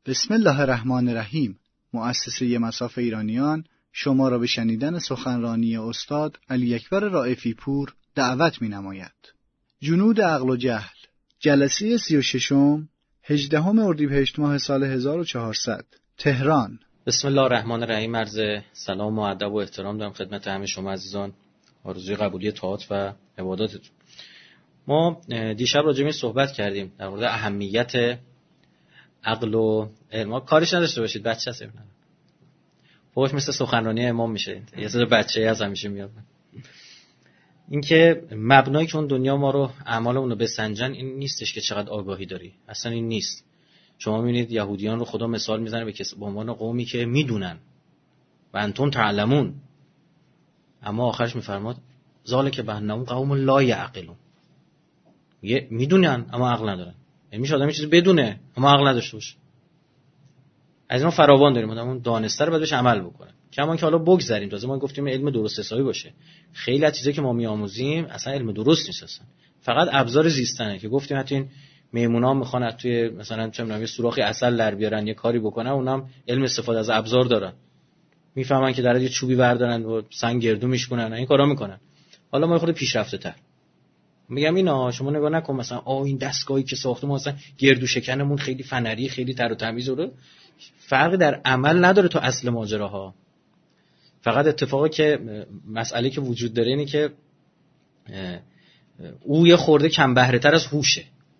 بسم الله الرحمن الرحیم. مؤسسه مصاف ایرانیان شما را به شنیدن سخنرانی استاد علی اکبر رائفی پور دعوت می‌نماید. جنود عقل و جهل، جلسه 36 18 اردیبهشت ماه سال 1400، تهران. بسم الله الرحمن الرحیم. عرض سلام و ادب و احترام دارم خدمت همه شما عزیزان. آرزوی قبولی طاعات و عباداتتون. ما دیشب راجع به صحبت کردیم در مورد اهمیت عقل و علم. کارش نداشته باشید، بچه هست ابن فوش مثل سخنرانی امام میشه، یه سری بچه‌ای از همیشه میاد. این که مبنایی که اون دنیا ما رو اعمالمون رو بسنجن این نیستش که چقدر آگاهی داری، اصلا این نیست. شما میبینید یهودیان رو خدا مثال میزنه به عنوان قومی که میدونن و انتم تعلمون، اما آخرش میفرماد ذالک بانهم قوم لا یعقلون. میدونن اما عقل ندارن. میشه آدم چیزی بدونه اما عقل نداشته باشه. از اینا فراوان داریم. آدمون دانسته رو بعدش عمل بکنه. کما که حالا بگذریم، تازه ما گفتیم علم درست حسابی باشه. خیلی از چیزایی که ما میآموزیم اصلا علم درست نیست، اصلا فقط ابزار زیستنه که گفتیم حتی این میمونا میخوان از توی مثلا چه میدونم یه سوراخی عسل در بیارن، یه کاری بکنن، اونام علم استفاده از ابزار دارن. میفهمن که در یه چوبی بردارن و سنگ گردو میشکنن، این کارا میکنن. حالا ما خود پیشرفته تر میگم اینا شما نگاه نکن مثلا این دستگاهی که ساختم مثلا گردو شکنمون خیلی فنری، خیلی تر و تمیز رو، فرقی در عمل نداره تو اصل ماجراها. فقط اتفاقی که مسئله که وجود داره اینه که او یه خورده کم بهره تر از هوشه.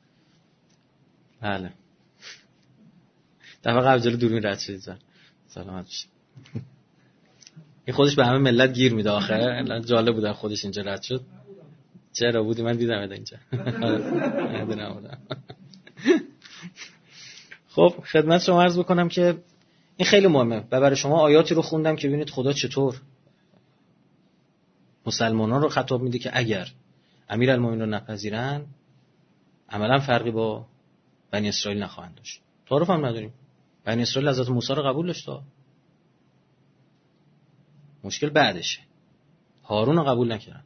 بله دفعه قبل جلو دوربین رد شدید، سلامت باشید. این خودش به همه ملت گیر میده آخره. جالب بود خودش اینجا رد شد. چرا بودی؟ من دیدم اینجا. خب خدمت شما عرض بکنم که این خیلی مهمه و برای شما آیاتی رو خوندم که ببینید خدا چطور مسلمانان رو خطاب میده که اگر امیرالمومنین رو نپذیرن عملا فرقی با بنی اسرائیل نخواهند داشت. تعارف هم نداریم. بنی اسرائیل حضرت موسی رو قبول داشت، مشکل بعدشه. هارون رو قبول نکردن.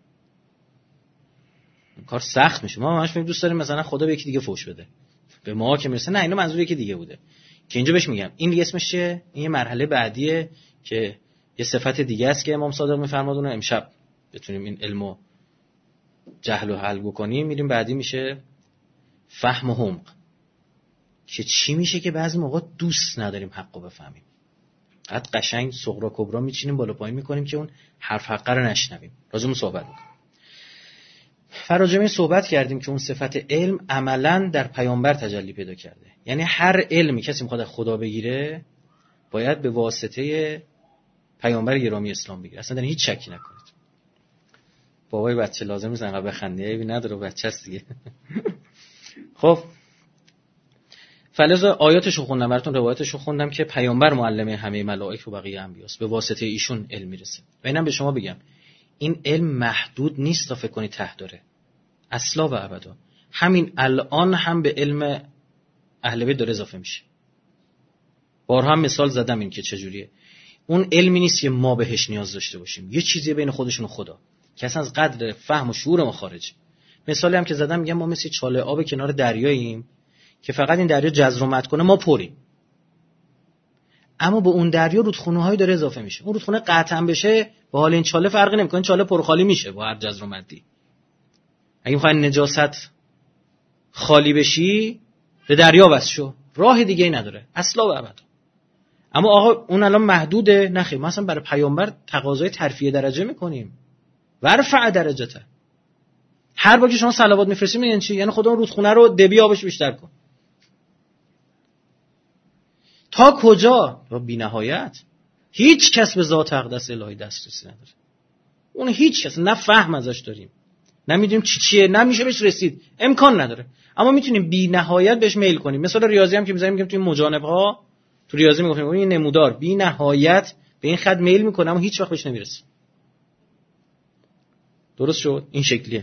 کار سخت میشه. ما همش دوست داریم مثلا خدا به یکی دیگه فوش بده، به ما که مثلا نه اینا منظور یکی دیگه بوده که اینجا بهش میگم این دیگه اسمش چیه؟ این یه مرحله بعدیه که یه صفت دیگه است که امام صادق میفرماد اون امشب بتونیم این علمو جهل و حل بکنیم. میریم بعدی میشه فهم و حمق، که چی میشه که بعضی موقع دوست نداریم حقو بفهمیم. قد قشنگ صغرا کبرا میچینیم بالا پایین میکنیم که اون حرف حق رو نشنویم. لازم صحبت بکنیم. فراجمه صحبت کردیم که اون صفت علم عملاً در پیامبر تجلی پیدا کرده. یعنی هر علمی کسی میخواد از خدا بگیره باید به واسطه پیامبر گرامی اسلام بگیره. اصلا در هیچ شکی نکنید. بابای بچه لازم نیست انقدر بخنده، عیبی نداره، بچه است دیگه. خب فلذا آیاتشو خوندم براتون، روایتشو خوندم که پیامبر معلم همه ملائک و بقیه انبیاست، به واسطه ایشون علم میرسه. و اینم به شما بگم این علم محدود نیست تا فکر کنید ته داره، اصلا و ابدا. همین الان هم به علم اهل بیت داره اضافه میشه. بارها هم مثال زدم این که چجوریه. اون علمی نیست که ما بهش نیاز داشته باشیم، یه چیزی بین خودشون و خدا که اصلا از قدر فهم و شعور ما خارجه. مثالی هم که زدم میگم ما مثل چاله آب کنار دریاییم که فقط این دریا جزر و مد کنه ما پریم، اما به اون دریا رودخونه‌هایی داره اضافه میشه. اون رودخونه قطعا بشه با حال این چاله فرقی نمیکنه، چاله پرخالی میشه با هر جزر و مدی. اگه میخوای نجاست خالی بشی به دریا بس شو، راه دیگه ای نداره اصلا و ابدا. اما آقا اون الان محدوده؟ نخیر، ما اصلا برای پیامبر تقاضای ترفیع درجه میکنیم. ورفع درجته. هر بار که شما صلوات میفرستید یعنی چی؟ یعنی خدا اون رودخونه رو دبی آبش بیشتر کن. تا کجا؟ با بی‌نهایت. هیچ کس به ذات اقدس الهی دسترسی نداره. اون هیچ کس نه فهم ازش داریم، نمیدونیم چیه، نمیشه بهش رسید، امکان نداره. اما میتونیم بی نهایت بهش میل کنیم. مثلا ریاضی هم که میذاریم میگیم توی مجانب ها، تو ریاضی میگیم این نمودار بی نهایت به این خط میل میکنه اما هیچ وقت بهش نمیرسه. درست شد؟ این شکلیه.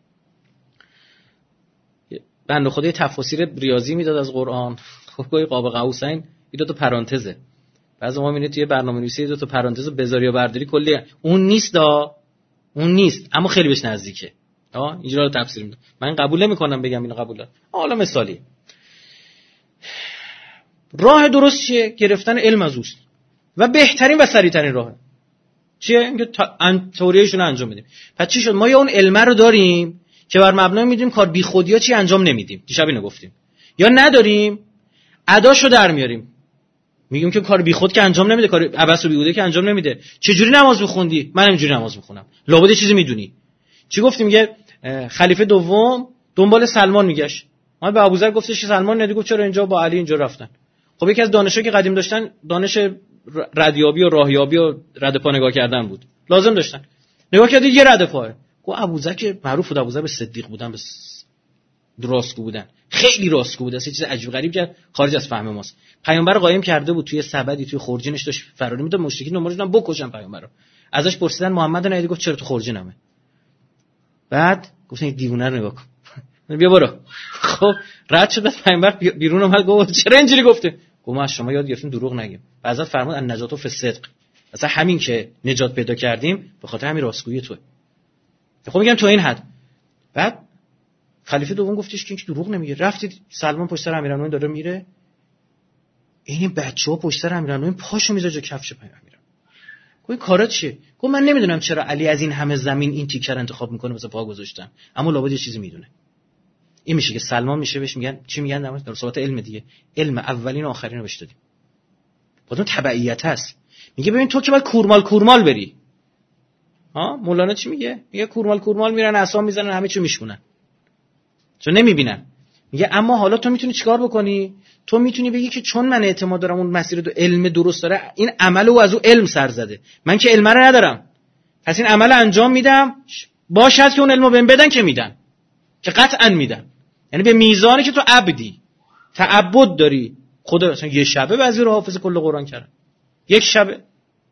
بنده خدای تفاسیر ریاضی میداد از قرآن، خب قاب قوسین این دو تا پرانتزه. بعضی ما میبینید توی برنامه‌نویسی دو تا پرانتز بذاری یا برداری کلی اون نیست اون نیست اما خیلی بهش نزدیکه. اینجوری رو تفسیر میدم. من قبول نمی‌کنم بگم اینو قبول دارم. حالا مثالی راه درست چیه؟ گرفتن علم از اوست و بهترین و سریعترین راهه چیه؟ اینکه توریهشون انجام بدیم. پس چی شد؟ ما یا اون علم رو داریم که بر مبنای میدیم کار بیخودی‌ها چی انجام نمیدیم، دیشب اینو گفتیم، یا نداریم اداشو در میاریم میگیم که کار بیخود که انجام نمیده، کار عبث و بیهوده که انجام نمیده. چه جوری نماز میخوندی؟ من اینجوری نماز میخونم. لابد یه چیزی میدونی. چی گفتیم؟ میگه خلیفه دوم دنبال سلمان میگشت. ما به ابوذر گفتش که سلمان ندی، گفت چرا اینجا با علی اینجا رفتن. خب یکی از دانشا که قدیم داشتن دانش ردیابی و راهیابی و رد پا نگاه کردن بود، لازم داشتن. نگاه کردید یه رد پاه. گفت ابوذر که معروف بود، ابوذر به صدیق بودن، به راستگو بودن، خیلی راستگو بود، اصلا چیز عجیب غریب کرد خارج از فهم ماست. پیامبر قایم کرده بود توی سبدی توی خورجینش داشت فراری میداد، مشرکین دنبالش بودن بکشن پیامبر رو. ازش پرسیدن محمد رو ندیدی؟ گفت چرا تو خورجینمه. بعد گفتن این دیوونه رو نگاه کن بیا برو. خب رد شد، بعد پیامبر بیرون اومد گفت چرا اینجوری گفته؟ گفت ما از شما یاد گرفتیم دروغ نگیم. بعضی فرمود ان نجات فی الصدق، اصلا همین که نجات پیدا کردیم به خاطر همین راستگویی توه. خب میگم تو این حد. بعد خلیفه دوم گفتش که این دروغ نمیگه. رفتید سلمان پشت سر امیرالمومنین داره میره، این بچه‌ها پشت سر امیرالمومنین پاشو میذاره جا کفش امیرالمومنین. گفت این کارا چیه؟ گفت من نمیدونم چرا علی از این همه زمین این تیکر انتخاب میکنه واسه پا گذاشتن، اما لابد یه چیزی میدونه. این میشه که سلمان میشه بهش میگن چی میگن در صحبت علم دیگه، علم اولین و آخرین رو بهش دادیم. خودمون تبعیت هست. میگه ببین تو که باید کورمال بری. ها مولانا چی میگه؟ میگه کورمال میرن عصا میزنن همه چی میشکنن چون نمیبینن. میگه اما حالا تو میتونی چیکار بکنی؟ تو میتونی بگی که چون من اعتماد دارم اون مسیر دو علم درست داره، این عمل او از او علم سر زده، من که علم رو ندارم، پس این عمل انجام میدم، باشد که اون علمو بهم بدن که میدن، که قطعا میدن. یعنی به میزانی که تو عبدی تعبد داری، خدا مثلا یه شبه بعضی رو حافظ کل قرآن کردن، یک شبه.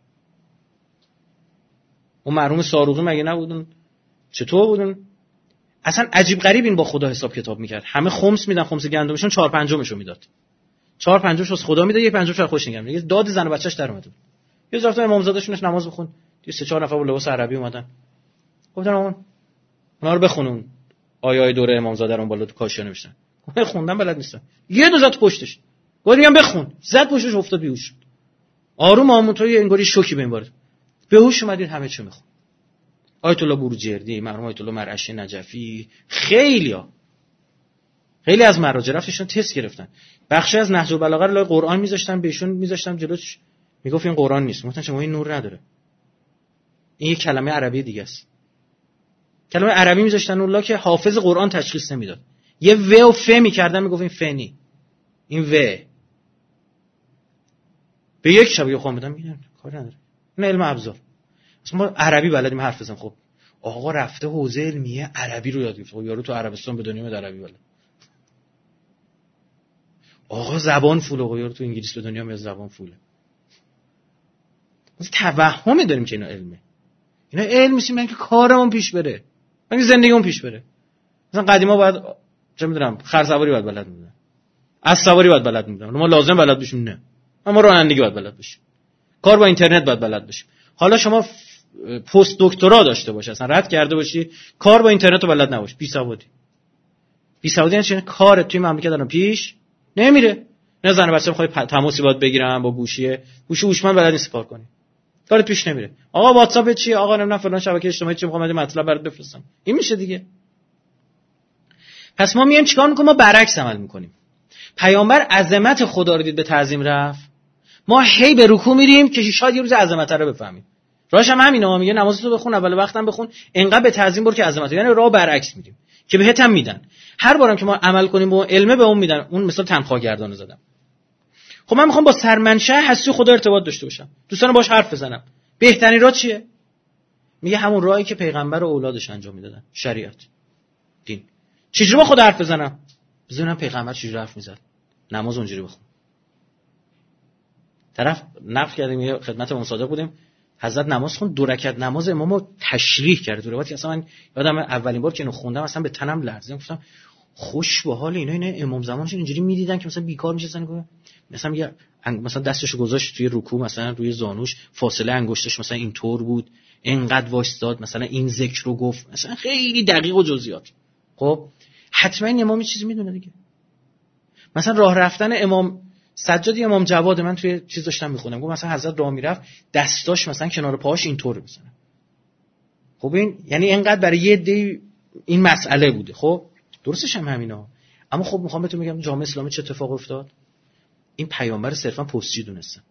اون مرحوم ساروقی مگه نبودن؟ چطور بودن؟ اصلا عجیب غریب این با خدا حساب کتاب میکرد. همه خمس میدن، خمس گندمشون 4/5 میداد، 4/5 از خدا میداد، 1/5 خوش نگم. میگه داد زن و بچه‌ش در اومد. یه رفتن امامزاده‌شونش نماز بخون، 3-4 نفر با لباس عربی اومدن، گفتن اونا رو بخونون، آیای دوره امامزاده رو بالا تو کاشیه نوشتن. من خوندم بلد نیستم. یه دو زد پشتش، گفتم بخون، زد پشتش افتاد بیهوش شد. آروم آمونتای انگاری شوکی به این بار بهوش اومدین، همه چی میخون. آیت الله بروجردی، مرحوم آیت الله مرعشی نجفی، خیلی از مراجع رفتشون تست گرفتن، بخشی از نهج البلاغه رو لای قرآن میذاشتن، بهشون میذاشتم جلوش، میگفت این قرآن نیست. گفتن شما این نور نداره، این یک کلمه عربی دیگه است. کلمه عربی میذاشتن اون لا که حافظ قرآن تشخیص نمیداد، یه و و ف میکردن، میگفت این فنی، این و. به یک شب خون بدم میگن کار نداره، این علم ابزار. ما عربی بلدیم حرف بزنیم. خب آقا رفته حوزه علمیه عربی رو یاد گرفت. خب یارو تو عربستان به دنیا میاد عربی بلد. آقا زبان فول، آقا یارو تو انگلیس به دنیا میاد زبان فوله. ما توهمی داریم که اینا علمه. اینا علم نیست، من که کارمون پیش بره، من که زندگیمون پیش بره. مثلا قدیما باید چه میدونم خرسواری باید بلد بودن، اسبسواری باید بلد بودن، ما لازم بلد بشیم؟ نه، ما رانندگی باید بلد بشیم، کار با اینترنت باید بلد بشیم. حالا شما پست دکترا داشته باشی، اصلا رد کرده باشی، کار با اینترنت رو بلد نباشی، بیسوادی یعنی چه؟ کار توی مملکت الان پیش نمیره. نه زن بچه میخوای تماسی باید بگیرم با گوشی هوشمند بلد نیست کار کنی، کارت پیش نمیره. آقا واتساپ چیه؟ آقا نمیدونم فلان شبکه اجتماعی چی، میخوام مطلب برات بفرستم، این میشه دیگه. پس ما میایم چیکار میکنیم؟ ما برعکس عمل میکنیم. پیامبر عظمت خدا رو دید به تعظیم رفت، ما هی به رکوع میریم که شاید یه روز عظمت رو بفهمیم. راهش هم همینه، میگه نمازتو بخون، اول وقتم بخون، انقدر به تعظیم برو که عظمت، یعنی راه برعکس میریم که بهت هم میدن. هر بارم که ما عمل کنیم با علم به اون میدن. اون مثلا تنخواه گردانو زدم. خب من میخوام با سرمنشأ هستی خدا ارتباط داشته باشم، دوستان باش حرف بزنم، بهترین راه چیه؟ میگه همون راهی که پیغمبر و اولادش انجام میدادن، شریعت، دین. چجوری با خدا حرف بزنم؟ بزنم پیغمبر چجوری حرف میزد، نماز اونجوری بخون. طرف نقل کردیم، یه خدمت امام صادق بودیم، حضرت نماز خوند، 2 رکعت نماز امامو تشریح کرد. تو روایتی اصلا من یادم اولین بار که اینو خوندم اصلا به تنم لرزید، گفتم خوش به حال اینا امام زمانش اینجوری میدیدن که مثلا بیکار میشستن، مثلا میگه مثلا دستشو گذاشت توی رکوع، مثلا روی زانوش، فاصله انگشتش مثلا اینطور بود، اینقدر وایستاد، مثلا این ذکر رو گفت، مثلا خیلی دقیق و جزئیات. خب حتما این امام چیزی میدونه دیگه. مثلا راه رفتن امام سجاد امام جواد من توی چیز داشتم میخونم، گفت مثلا حضرت راه میرفت دستاش مثلا کنار پاهاش اینطور میزنه. خب این یعنی اینقدر برای یه عده این مسئله بوده. خب درستش هم همینا. اما خب میخوام بهتون بگم جامعه اسلامی چه اتفاق افتاد. این پیامبر صرفا پستچی دونستن،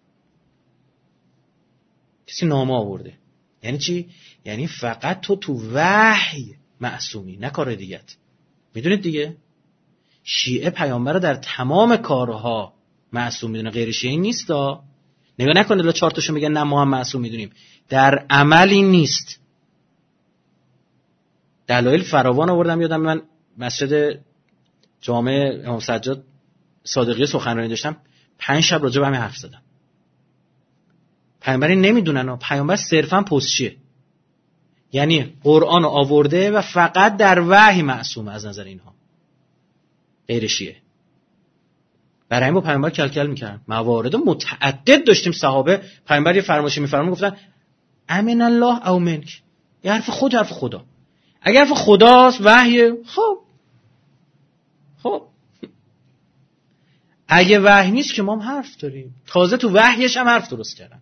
کسی نامه آورده. یعنی چی؟ یعنی فقط تو وحی معصومی، نه کار دیگت. میدونید دیگه شیعه پیامبر رو در تمام کارها معصوم میدونه، غیر شیعه این نیست. نگاه نکنه الا 4 تاشو میگن نه ما هم معصوم میدونیم، در عمل این نیست. دلایل فراوان آوردم. یادم من مسجد جامع امام سجاد صادقی سخنرانی داشتم، 5 شب راجع به همین حرف زدم. پیامبر نمیدونن، پیامبر صرفا پستچیه. یعنی قرآن رو آورده و فقط در وحی معصومه از نظر اینها، غیر شیعه. برای این با پیامبر کلکل میکردن. موارد متعدد داشتیم صحابه پیامبر یه فرمایشی میفرمون گفتن امن الله او منک. یه حرف خدا. اگر حرف خداست وحی، خب اگه وحی نیست که ما هم حرف داریم. تازه تو وحیش هم حرف درست کردن.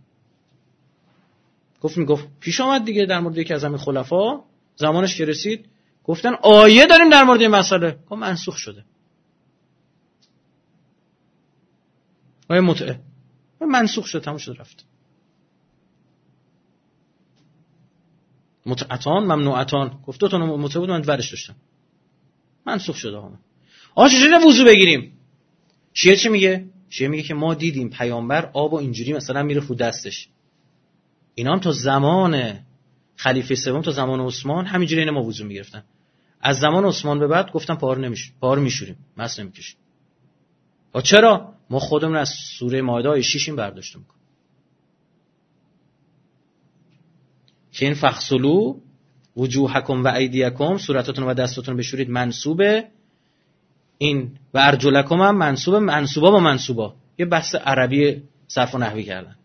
میگفت پیش آمد دیگه در مورد یکی از همین خلفا، زمانش که رسید گفتن آیه داریم در مورد این مسئله، گفت منسوخ شده. آیه متعه منسوخ شد، تموم شد رفت. متعتان ممنوعتان، گفت 2 تا متعه بود من ورش داشتم، منسوخ شده. آقا چجوری وضو بگیریم؟ شیعه چی میگه؟ شیعه میگه که ما دیدیم پیامبر آب و اینجوری مثلا میره رو دستش. اینا هم تا زمان خلیفه سوم، تا زمان عثمان همینجوری اینا ما وضو میگرفتن. از زمان عثمان به بعد گفتن پار میشوریم، مس نمیکشیم. چرا؟ ما خودمون از سوره مائده آیه 6 این برداشت میکنیم که این فغسلوا وجوهکم و ایدیکم، صورتاتون و دستاتون بشورید، منصوبه. این و ارجلکم هم منصوبه با منصوبا. یه بحث عربی صرف و نحوی کردن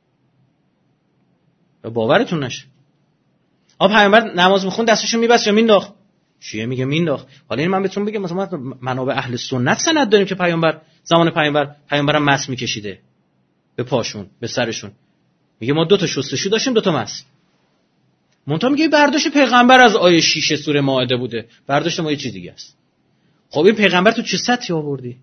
و باورتون نشه. پیامبر نماز میخوند دستشو میبست یا مینداخت؟ شیعه میگه مینداخت. حالا این من بهتون بگم مثلا منابع اهل سنت سند داریم که پیامبر زمان پیامبرم مس میکشیده به پاشون، به سرشون. میگه ما 2 تا شستشو داشتیم، 2 تا مس. منتها میگه برداشت پیغمبر از آیه 6 سوره مائده بوده، برداشت ما یه چیز دیگه است. خب این پیغمبر تو چه سطحی آوردی؟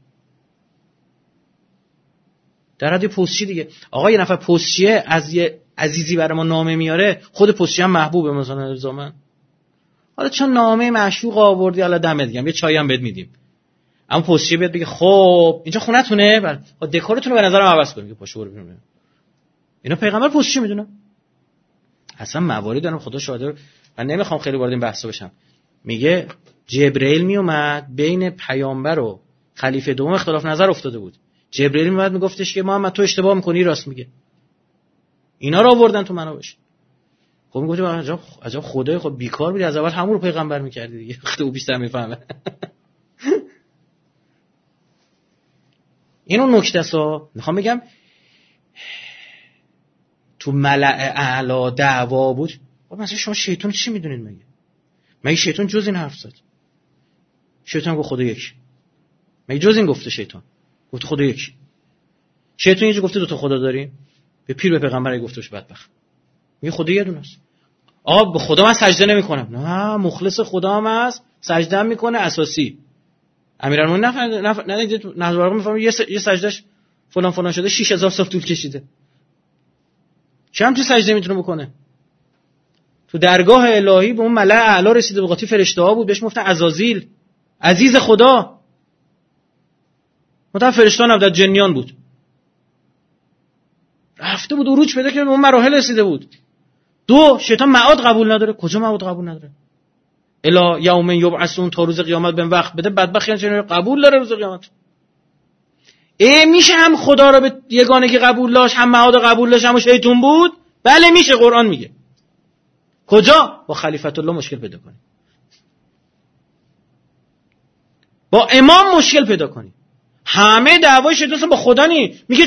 در حد پستچی دیگه. آقا یه نفر پستچیه از یه عزیزی برای ما نامه میاره، خود پستچی هم محبوبه مثلا الزاما. حالا چون نامه معشوق آوردی حالا دمت گرم، یه چای هم بهت میدیم. اما پستچی بیاد بگه خب اینجا خونتونه، بعد دکورتون رو به نظرم عوض کنید، پاشو برو بیرون. اینا پیغمبر پستچی میدونه؟ اصلا مواردی دارم خدا شاهده. من نمیخوام خیلی وارد این بحثا بشم. میگه جبرئیل میومد بین پیامبر و خلیفه دوم اختلاف نظر افتاده بود. جبرئیل میومد میگفتش که محمد تو اشتباه میکنی، راست میگه. اینا رو آوردن تو منابعش. خب میگفتم عجب خدای خب بیکار بودی از اول همون رو پیغمبر میکردی دیگه. خیلی بیشتر میفهمه. اینو نکته است. میخوام بگم تو ملأ اعلی دعوا بود. مثلا شما شیطان چی میدونید مگه شیطان جز این حرف زد؟ شیطان گفت خدا یک. مگه جز این گفته شیطان؟ گفت خدا یک. شیطان یه جا گفته 2 تا خدا داریم؟ به پیر به پیغمبر گفتش بدبخت. میگه خدا یه دونه است. به خدا من سجده نمیکنم. نه مخلص خدا هم هست، سجده هم میکنه اساسی. امیرالمومنین نظر میفهمه یه سجدهش فلان شده 6000 سال طول کشیده. چند تا سجده میتونه بکنه؟ تو درگاه الهی به اون ملأ اعلی رسیده، به قاطی فرشته ها بود، بهش گفتن عزازیل، عزیز خدا. متأ فرشته نبود، جنیان بود. رفته بود عروج پیدا کرد، اون مراحل رسیده بود. 2 شیطان معاد قبول نداره. کجا معاد قبول نداره؟ الا یوم یبعثون، تا روز قیامت بهم وقت بده. بدبخت یعنی قبول داره روز قیامت. میشه هم خدا رو به یگانگی قبول داشت، هم معاد قبول داشت، هم شیطان بود؟ بله میشه. قرآن میگه. کجا؟ با خلیفت الله مشکل پیدا کنی، با امام مشکل پیدا کنی. همه دعوای شیطان با خدا نی. میگه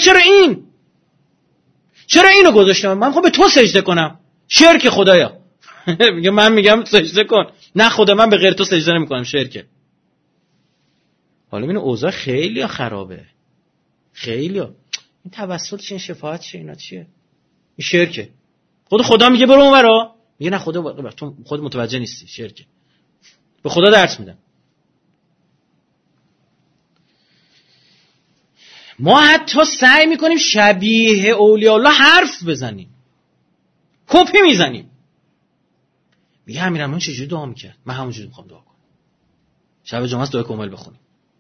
چرا اینو گذاشتم؟ من خب به تو سجده کنم. شرک خدایا. میگه من میگم سجده کن، نه خدا من به غیر تو سجده نمیکنم، شرکه. حالا این اوضاع خیلی خرابه، خیلی ها. این توسل چیه، این شفاعت چیه، اینا چیه؟ این شرکه. خدا میگه برو اونورا، میگه نه خدا تو خود متوجه نیستی، شرکه. به خدا درس میدم. ما حتی سعی میکنیم شبیه اولیاء الله حرف بزنیم، کپی میزنیم. میگه امیرالمومنین چجوری دعا میکرد، من همونجوری میخوام دعا کنم. شب جمعه دعای کامل بخونیم.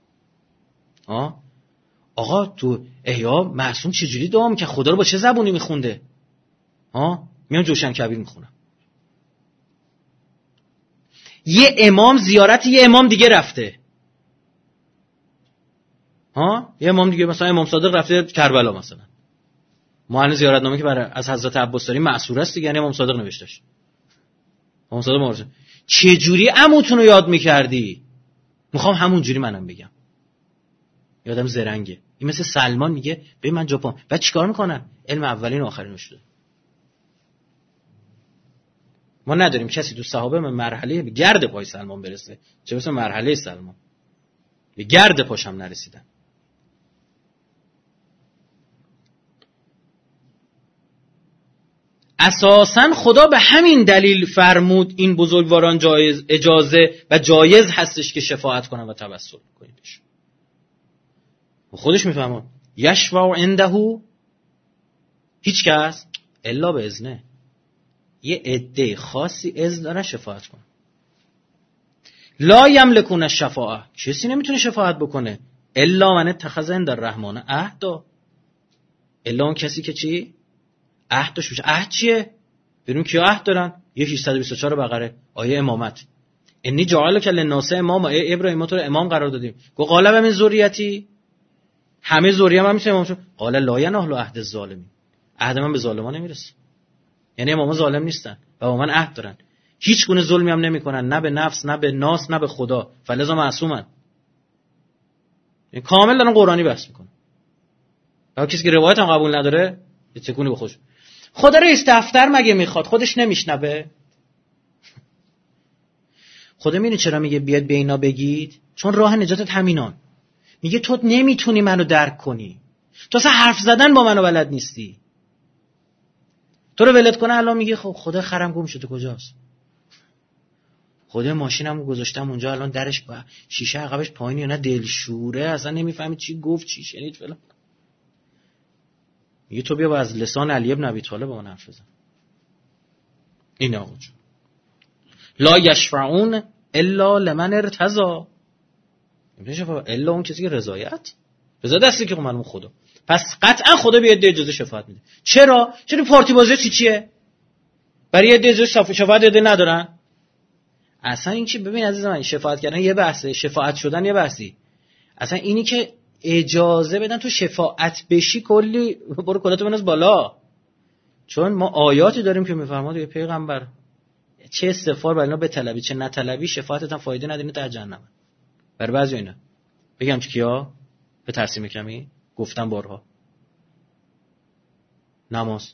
آقا تو احیا معصوم چجوری دعا میکرد، خدا رو با چه زبونی میخونده؟ میام جوشن کبیر میخونم. یه امام زیارت یه امام دیگه رفته، یه امام دیگه مثلا امام صادق رفته کربلا مثلا، ما الان زیارتنامه که برای از حضرت عباس داریم معصور است دیگه، یعنی امام صادق نوشتهش. امام صادق مورد چه جوری عموتون رو یاد میکردی؟ میخوام همون جوری منم بگم. یادم زرنگه، این مثل سلمان میگه ببین من ژاپن، بعد چیکار میکنن؟ علم اولین و آخرین شده. ما نداریم کسی تو صحابه به مرحله به گرد پای سلمان برسه، چه برسه مرحله سلمان، به گرد پاش هم نرسیدن. اساساً خدا به همین دلیل فرمود این بزرگواران اجازه و جایز هستش که شفاعت کنن و توسل کنن. خودش میفهمه یشفع عنده هیچ کس الا به اذنه، یه عده خاصی اذن دارن شفاعت کنن. لا یملکون الشفاعه، کسی نمیتونه شفاعت بکنه الا من اتخذ عند الرحمن عهدا، الا اون کسی که چی؟ عهد داشته باشه. عهد چیه؟ ببینیم کیا عهد دارن. 624 بقره آیه امامت، انی جعلک للناس اماما، ابراهیم تو رو امام قرار دادیم. گو قال و من ذریتی، همه ذریه من میشه امام شد. قال لا ینال عهد الظالمین، عهد من به ظالمان نمیرسه. یعنی اماما ظالم نیستن و با من عهد دارن، هیچ گونه ظلمی هم نمیکنن، نه به نفس نه به ناس نه به خدا، فلذا معصومن. این کامل دارن قرآنی بحث میکنن. هر کسی که روایت هم قبول نداره یه تکونی به خودش. خدا رو استفتر مگه میخواد؟ خودش نمیشنوه؟ خدا میدونی چرا میگه بیاد به اینا بگید؟ چون راه نجاتت همینان. میگه تو نمیتونی منو درک کنی، تو اصلا حرف زدن با منو بلد نیستی. تو رو ولت کنه الان میگه خب خدا خرم گم شده کجاست؟ خدا ماشینمو گذاشتم اونجا الان درش با شیشه عقبش پایینه، نه دلشوره، اصلا نمیفهمی چی گفت چی شنید فلان. میگه تو بیا با از لسان علی ابن ابی طالب با من حرف بزن. این آقا جون لا یشفعون الا لمن ارتضی، الا اون کسی که رضایت دستی که معلوم خدا. پس قطعا خدا به یه اجازه شفاعت میده. چرا پارتی بازی چیه؟ برای یه اجازه شفاعت یه ندارن. اصلا این چی؟ ببین عزیز من، شفاعت کردن یه بحثه، شفاعت شدن یه بحثی. اصلا اینی که اجازه بدن تو شفاعت بشی، کلی برو کلاتو بناز بالا. چون ما آیاتی داریم که میفرماد یه پیغمبر چه استغفار برای اینا بطلبی چه نطلبی شفاعتت هم فایده نداره، در جهنم. برای بعضی اینا بگم چه کیا به ترسیم کمی گفتم بارها، نماز.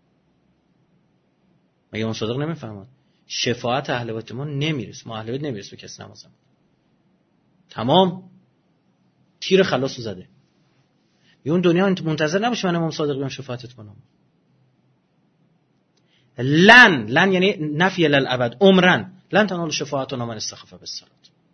مگه اون صادق نمیفهمد شفاعت اهل بیت ما نمیرسه، ما اهل بیت نمیرسه به کسی نمازم. تمام تیر خلاصو زده. اون دنیا منتظر نباشه من امام صادق بیام شفاعتت کنم. لن یعنی نفی للابد، عمرن لن تنال شفاعتنا من استخف بالصلاه.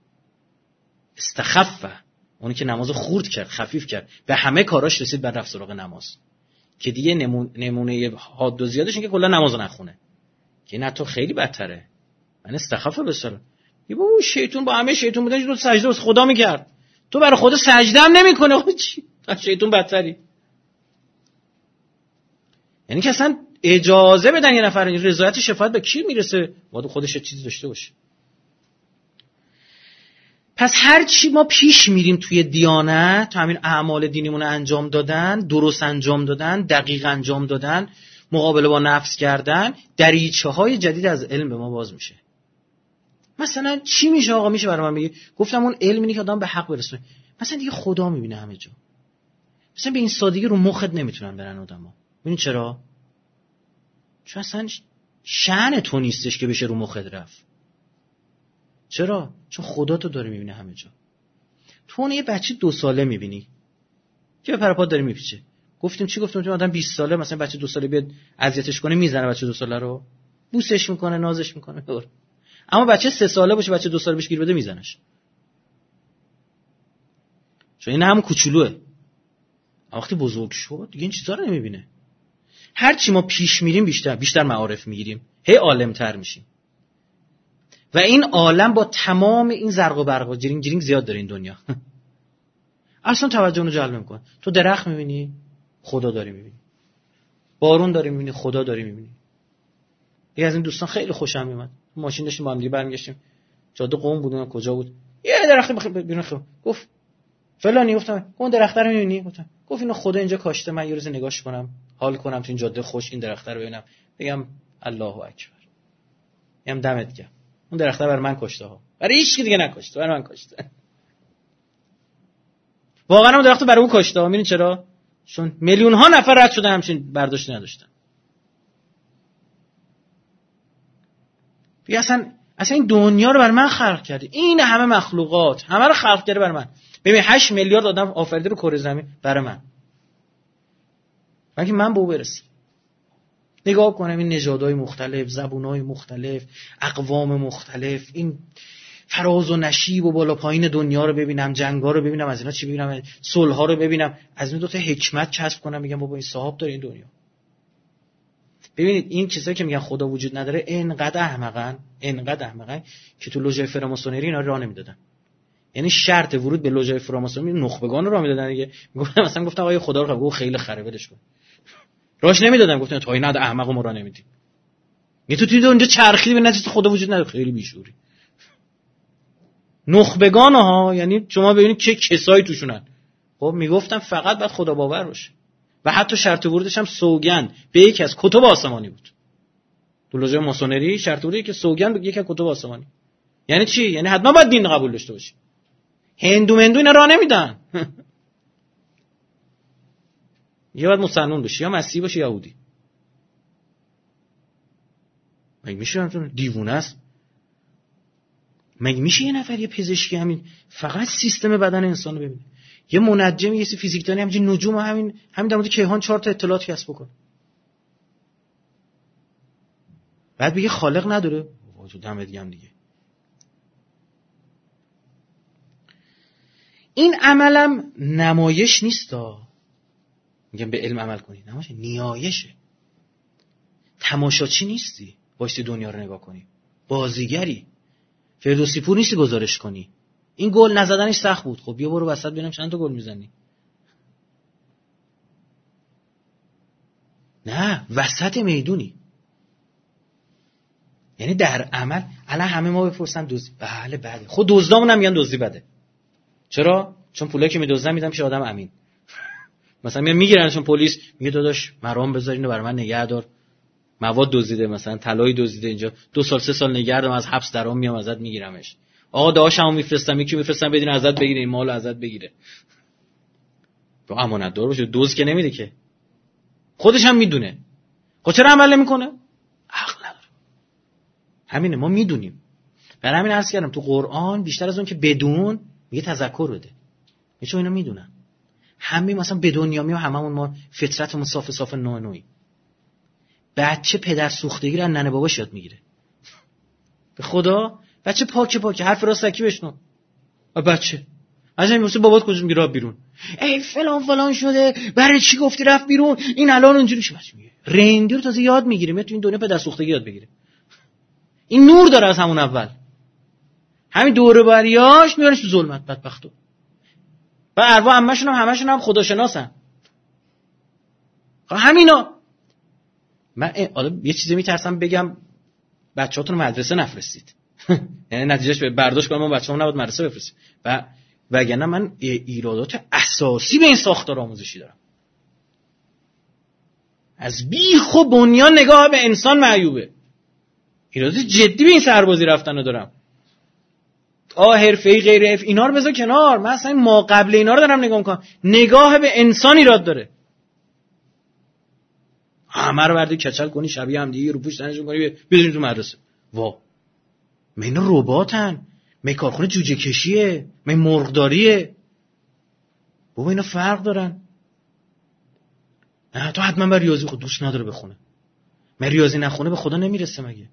استخف اونی که نماز خورد کرد، خفیف کرد، به همه کاراش رسید، بعد رفت سراغ نماز. که دیگه نمونه حاد و زیادش اینه که کلا نماز نخونه، که این حتی خیلی بدتره. من استخف بالصلاه. یه بابا شیطون با همه شیطون بودن تو سجده واسه خدا میکرد، تو برای خدا سجده هم نمیکنه. چی شیطون بدتری. یعنی که اصلا اجازه بدن یه نفر رضایت شفاعت به کی میرسه؟ باید خودش چیزی داشته باشه. پس هر چی ما پیش میریم توی دیانت، تو همین اعمال دینیمون انجام دادن، درست انجام دادن، دقیق انجام دادن، مقابله با نفس کردن، دریچه‌های جدید از علم به ما باز میشه. مثلا چی میشه آقا؟ میشه برای من بگی؟ گفتم اون علم اینه که آدم به حق برسونه. مثلا دیگه خدا میبینه همه جا. مثلا به این سادگی رو مخت نمیتونن برن آدما. ببین چرا؟ چون اصلا شأن تو نیستش که بشه رو مخت رفت. چرا؟ چون خدا تو داره میبینه همه جا. تو اون یه بچه 2 ساله میبینی، که به پرپاد داره میپیچه. گفتیم چی گفتیم؟ آدم 20 ساله مثلا بچه 2 ساله بیاد اذیتش کنه، میزنه بچه 2 ساله رو، بوسش میکنه، نازش میکنه. اما بچه 3 ساله باشه، بچه 2 ساله بهش گیر بده، میزنش. چون این همون کوچولوئه. وقتی بزرگ شد دیگه این چیزا رو نمیبینه. هر چی ما پیش میریم بیشتر معارف میگیریم، هی عالم‌تر میشیم. و این عالم با تمام این زرق و برق و جرینگ زیاد داره این دنیا. اصلا توجه رو جلب نمی‌کنه. تو درخت می‌بینی، خدا داری می‌بینی. بارون داری می‌بینی، خدا داری می‌بینی. یکی از این دوستان خیلی خوشم میومد. ماشین داشتیم با هم دیگه برمیگشتیم. جاده قم بودن، کجا بود؟ یه درخت بیرون گفت فلانی. گفتم اون درخت رو می‌بینی؟ گفتم گفت اینو خدا اینجا کاشته، من یه روز نگاش کنم، حال کنم تو این جاده خوش، این درخت رو ببینم، بگم الله اکبر. میگم دمت گرم. اون درخت بر من کاشته ها. برای هیچ کی دیگه نکاشته، برای من کاشته. واقعا اون درخت برای اون کاشته ها. می‌بینی چرا؟ چون میلیون ها نفر رد شدن همچین برداشتی نداشتن. بگه اصلا این دنیا رو برای من خلق کرده. این همه مخلوقات همه رو خلق کرده برای من. ببین 8 میلیارد آدم آفریده رو کره زمین برای من. من به او برسم. نگاه کنم این نژادهای مختلف، زبونهای مختلف، اقوام مختلف، این فراز و نشیب و بالا پایین دنیا رو ببینم، جنگا رو ببینم، از اینا چی ببینم، صلح‌ها رو ببینم، از این 2 تا حکمت کسب کنم، میگم بابا این صاحب داره این دنیا. ببینید این چیزایی که میگن خدا وجود نداره انقدر احمقن که تو لوژهای فراماسونری اینا راه نمیدادن. یعنی شرط ورود به لوژهای فراماسونری نخبگان رو راه میدادن دیگه. مثلا گفتم آقا خدا رو خیلی خره ولش کن. راهش نمیدادن، گفتن تو اینا احمق ما راه نمیدی. تو اونجا چرخیدی به نتیجه خدا وجود نداره، خیلی بیشوری. نخبگان ها، یعنی شما ببینید چه کسایی توشونن. خب میگفتم فقط باید خدا باور باشه. و حتی شرط ورودش هم سوگند به یکی از کتب آسمانی بود. تو لوژه ماسونری شرط ورودی که سوگند به یکی از کتب آسمانی. یعنی چی؟ یعنی حتما باید دین قبول داشته باشی. هندو اینا راه نمیدن. یا باید مسلمان باشی، یا مسیحی باشی، یا یهودی. مگه میشه همچون دیوونه است؟ مگه میشه یه نفر یه پزشکی همین فقط سیستم بدن انسان رو ببینه؟ یه منجم، یه فیزیکدانی همین نجوم همین در مورد کیهان 4 تا اطلاعات کسب بکنه؟ بعد بگه خالق نداره؟ تو دم دیگه هم دیگه. این عملم نمایش نیستا. میگم به علم عمل کنی، نمایش، نیایشه. تماشاچی نیستی باشی دنیا رو نگاه کنی، بازیگری. فردوسی پور نیستی گزارش کنی. این گل نزدنش سخت بود، خب بیا برو وسط ببینم چند تا گل میزنی. نه، وسط میدونی. یعنی در عمل الان همه ما بپرسن دزدی بله بده، خود دزدامون هم میگن دزدی بده. چرا؟ چون پولی که میدزدن میدم میشه آدم امین. مثلا میگیرنشون پلیس، میگه داداش مرام بذار اینو برای من نگه دار، مواد دزدیده، مثلا طلایی دزدیده، اینجا 2 سال 3 سال نگه دارم، از حبس درام میام ازت میگیرمش. آقا داشمو میفرستم، یکی میفرستم بدین ازت بگیره، این مالو ازت بگیره. تو امانت دار باشه، دزد که نمیده که. خودش هم میدونه. خب چرا عمل نمیکنه؟ عقل نداره. همینه، ما میدونیم. برای همین عرض کردم تو قرآن بیشتر از اون که بدون میگه تذکر بده. چون اینا میدونن. همین مثلا به دنیا میام، هممون ما فطرتمون صاف نوعی. بچه پدر سوختگی رو ننه باباش یاد میگیره. به خدا بچه پاکه حرف راستکی بشنو. بچه از این موسی بابات کجا میگه راه بیرون، ای فلان شده، برای چی گفتی رفت بیرون، این الان اونجوری شه. بچه میگه رندی رو تازه یاد میگیره، میاد تو این دنیا پدر سوختگی یاد بگیره. این نور داره از همون اول. همین دوره بریاش میارنش تو ظلمت بدبختو. و ارواح همشون هم خداشناسن. همینا. من یه چیزی میترسم بگم بچه‌هاتون مدرسه نفرستید. یعنی نتیجهش به برداشت کنم بچه‌هام نباید مدرسه بفرستید. وگرنه من ایرادات اساسی به این ساختار آموزشی دارم. از بیخ و بنیان نگاه به انسان معیوبه. ایرادات جدی به این سربازی رفتن رو دارم. حرفه‌ای غیر حرفه‌ای اینا رو بذار کنار. من اصلا ما قبل اینا رو دارم نگاه می‌کنم. نگاه به انسان ایراد داره. همه رو بردی کچل کنی، شبیه هم دیگه رو پوش تنشون کنی، بذاری تو مدرسه. وا اینا رباتن، می کارخونه جوجه کشیه، می مرغداریه. بابا اینا فرق دارن. نه تو حتما بر ریاضی خود دوست نداره بخونه. من ریاضی نخونه به خدا نمیرسه مگه؟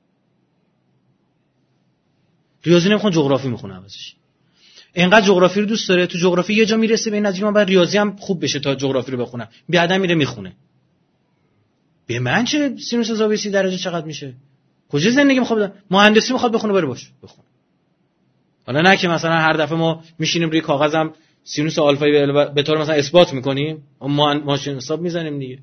ریاضی نمیخونه جغرافی میخونه عوضش. اینقدر جغرافی رو دوست داره، تو جغرافی یه جا میرسه به این نتیجه من باید ریاضی هم خوب بشه تا جغرافی رو بخونم. بعدا میره میخونه. به من چه سینوس زاویه 30 درجه چقدر میشه؟ کجا زندگی میخواد؟ مهندسی میخواد بخونه بره باشه بخونه. حالا نه که مثلا هر دفعه ما میشینیم روی کاغذم سینوس آلفا به طور مثلا اثبات میکنیم، ماشین حساب میزنیم دیگه.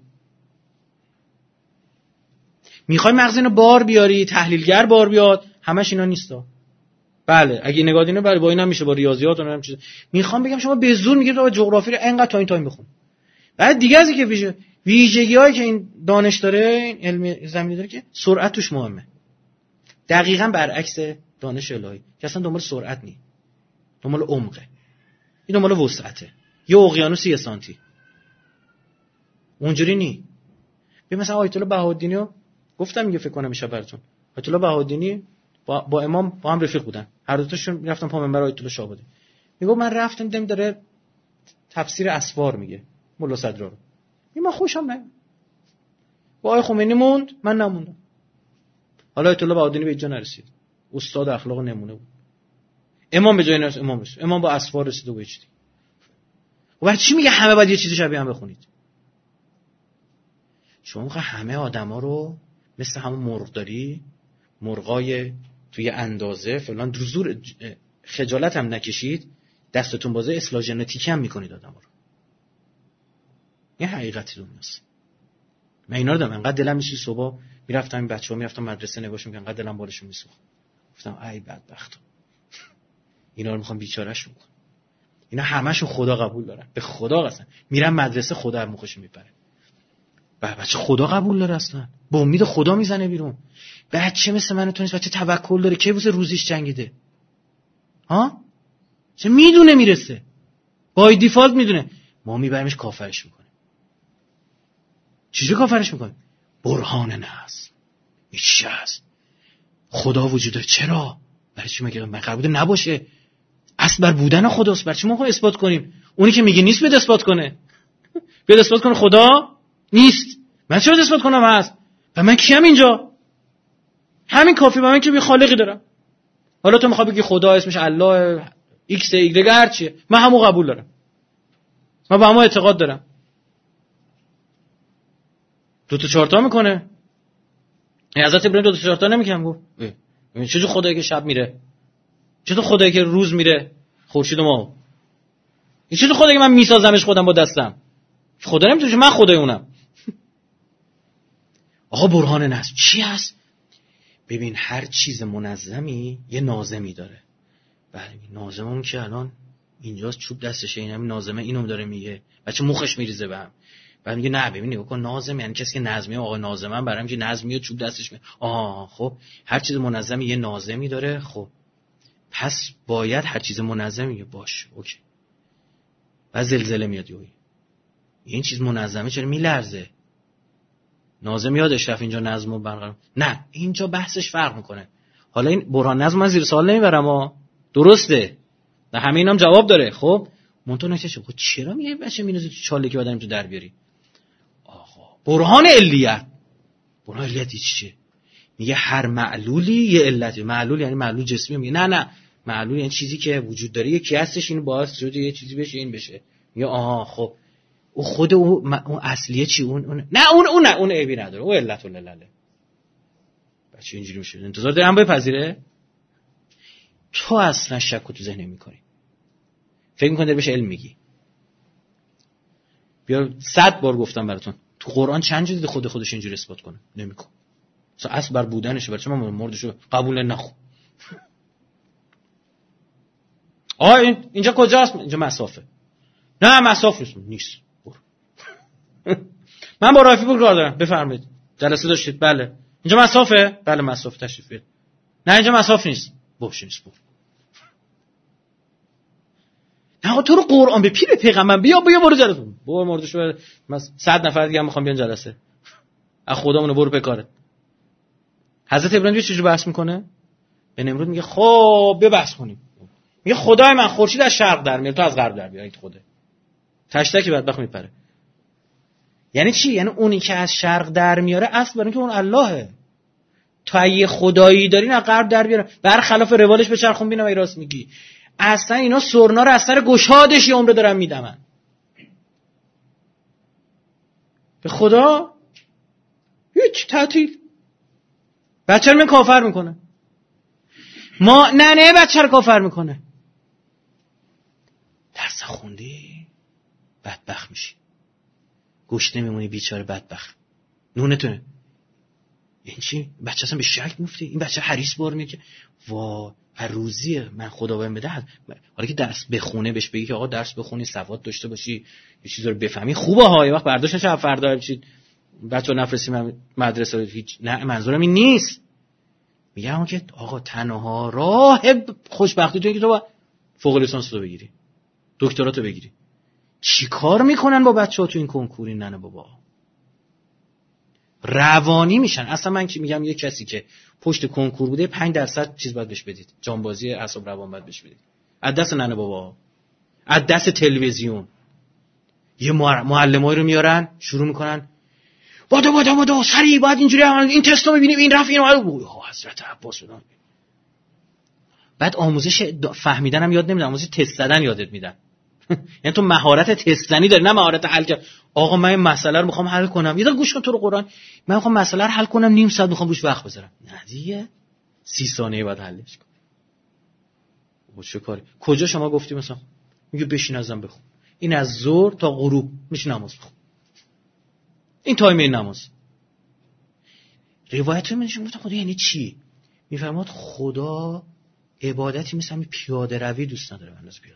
میخوای مغز اینو بار بیاری، تحلیلگر بار بیاد، همش اینا نیستا. بله اگه نگاه دینه بله با اینا میشه، با ریاضیات و هم چیز. میخوام بگم شما به زور میگید آقا جغرافی رو اینقدر تا این تایم بخون. بعد دیگه از اینکه ویژگی‌هایی که این دانش داره، این علم زمینی داره که سرعت توش مهمه. دقیقاً برعکس دانش الهی که اصلا دنبال سرعت نی، دنبال عمقه، این دنبال وسعته. یه اقیانوس 1 سانتی اونجوری نی. به مثلا آیت الله بهاءالدینی رو گفتم میگه فکر کنم میشه براتون. آیت الله بهاءالدینی با امام با هم رفیق بودن، هر دو تاشون میرفتن پا منبر آیت الله شاهبادی. میگه من رفتم دیدم داره تفسیر اسفار میگه مولا صدرا رو. من خوشم نیومد. با آقای خمینی موند، من نموندم. حالا آیت الله بهاءالدینی به اینجا نرسید. استاد اخلاق نمونه بود. امام به جای نرسید، امام رسید. امام با اسفار رسید و به چی؟ و برای چی میگه همه باید یه چیزی شبیه هم بخونید؟ شما میخوای همه آدما رو مثل همون مرغداری، مرغای توی اندازه فلان زور خجالت هم نکشید، دستتون بازه اصلاح ژنتیکی هم میکنید آدما رو. این حقیقتی دنیاست. من اینا رو دارم انقدر دلم میشه صبح میرفتم این بچه‌ها میرفتم مدرسه نگاهش میکنم انقدر دلم بالشون میسوخت. گفتم ای بدبخت. اینا رو میخوام بیچارهشون کنم. اینا همه‌شون خدا قبول دارن. به خدا قسم. میرن مدرسه خدا رو مخش میپره. بچه خدا قبول داره اصلا. با امید خدا میزنه بیرون. بچه مثل من تو نیست، بچه توکل داره که واسه روزیش جنگیده. ها؟ چه میدونه میرسه. بای دیفالت میدونه. ما میبریمش کافرش میکنه. چیزی کافرش میکنه؟ برهان ناس. هیچ هست. خدا وجود داره. چرا؟ برای چی مگه من قرار بوده نباشه؟ اصل بر بودن خداست. برای چی ما میخوایم اثبات کنیم؟ اونی که میگه نیست بیاد اثبات کنه. بیاد اثبات کنه خدا نیست. من چرا اثبات کنم هست؟ و من کیم اینجا؟ همین کافی. من که یه خالقی دارم. حالا تو میخوای بگی خدا اسمش الله ایکس ایگرگ هر چیه، من همو قبول دارم. من با همو اعتقاد دارم. 2 تا 4 تا میکنه. حضرت ابراهیم 2 تا 4 تا نمیگم. گفت چه جو خدایی که شب میره؟ چه تو خدایی که روز میره؟ خورشید و ماه. این چه تو خدایی که من میسازمش خودم با دستم؟ خدا نمیتونه، من خدای اونم. آقا برهان نصب چی هست؟ ببین هر چیز منظمی یه ناظمی داره. بله ناظمون که الان اینجاست چوب دستشه، این همین ناظمه اینو داره میگه، بچه مخش میریزه بهم. بعد میگه نه ببین نگاه کن ناظم یعنی کسی که نظمیه. آقا ناظمن برام که نظمیه چوب دستش میاد. خب هر چیز منظمی یه ناظمی داره. خب پس باید هر چیز منظمی باشه. اوکی. بعد زلزله میاد یهو. این چیز منظمه چرا میلرزه؟ ناظم یادش رفت اینجا نظم رو برقرار. نه اینجا بحثش فرق میکنه. حالا این برهان نظم من زیر سوال نمیبرم درسته و همه اینام جواب داره. خب منتها نشه خب چرا میگه بچه مینوزه تو چاله که آدم تو در بیاری؟ آقا برهان علیت. برهان علیت چیه؟ میگه هر معلولی یه علته. معلول یعنی معلول جسمی. میگه نه معلول یعنی چیزی که وجود داره یکی هستش اینو باعث شده یه چیزی بشه این بشه. میگه خب او خود اون اصلیه چی؟ اون نه اون عیبی نداره، او علت العلله. بچه اینجوری میشه انتظار دارم بپذیره؟ تو اصلا شک تو ذهن نمی‌کنی. فکر می‌کنی بهش علم میگی. بیا 100 بار گفتم براتون تو قرآن چند جا دیده خودش اینجوری اثبات کنه؟ نمی‌کنه. اصل بر بودنشه. برای چه من مردشو قبول نخو. اینجا کجاست؟ اینجا مسافه. نه مسافه نیست. من با رافی پور کار دارم. بفرمایید. جلسه داشتید؟ بله. اینجا مسافه؟ بله مسافه. تشریف بیارید. نه اینجا مسافه نیست. باشه نیست. نه تو رو قرآن به پیر پیغمبر بیا برو جلسه. برو مردشو. من 100 نفر دیگه هم میخوام بیان جلسه. از خدامونو برو به کارت. حضرت ابراهیم چه جوری بحث میکنه؟ به نمرود میگه خب بیا بحث کنیم. میگه خدای من خورشید از شرق در میاد، تو از غرب در بیارید خوده. تشتکی بدبخت میپره. یعنی چی؟ یعنی اونی که از شرق در میاره اصل برای اینکه اون اللهه. تو اگه خدایی داری نه غرب در بیاره، برخلاف روالش بچرخون ببینم ای راست میگی. اصلا اینا سرنا رو از سر گشادش یه عمره دارن میدمن. به خدا هیچ تعطیل. بچه رو من کافر میکنه. ما نه بچه رو کافر میکنه. درس خوندی بدبخت میشی، گشنه میمونی بیچاره بدبخت. نونتونه این چی؟ بچه اصلا به شک میفته. این بچه حریص بار میگه وا هر روزیه من خدا بهم بده. حالا که درس بخونه بهش بگی که آقا درس بخونی سواد داشته باشی یه چیزا رو بفهمی خوبه ها. یه وقت برداشت نشه فردا بشید بچه‌ها نفرستیم مدرسه. هیچ نه منظورم این نیست. میگم که آقا تنها راه خوشبختی توئه که تو فوق لیسانس رو بگیری، دکترات رو بگیری. چی کار میکنن با بچه‌ها تو این کنکوری؟ نه بابا روانی میشن. اصلا من که میگم یه کسی که پشت کنکور بوده 5% چیز باید بهش بدید، جانبازی اعصاب روان باید بهش بدید. از دست ننه بابا، از دست تلویزیون. یه معلمایی رو میارن شروع میکنن بادا سریع باید اینجوری عمل، این تستو میبینیم این رفت این عمل. حضرت عباس بدن. بعد آموزش فهمیدن هم یاد نمیدن، آموزش تست زدن یادت میدن. یعنی تو مهارت تست زنی داری نه مهارت حل کردن. آقا من این مسئله رو میخوام حل کنم، یه دقیقه گوش کن تو رو قرآن، من میخوام مسئله رو حل کنم نیم ساعت میخوام روش وقت بذارم. نه دیگه 30 ثانیه بعد حلش کن. او چه کاری؟ کجا شما گفتی مثلا میگه بشین ازم بخون، این از ظهر تا غروب میشه نماز بخون، این تایم نماز. روایت رو میشه خدا یعنی چی؟ میفرماد خدا عبادتی مثل همین پیاده روی دوست نداره. من از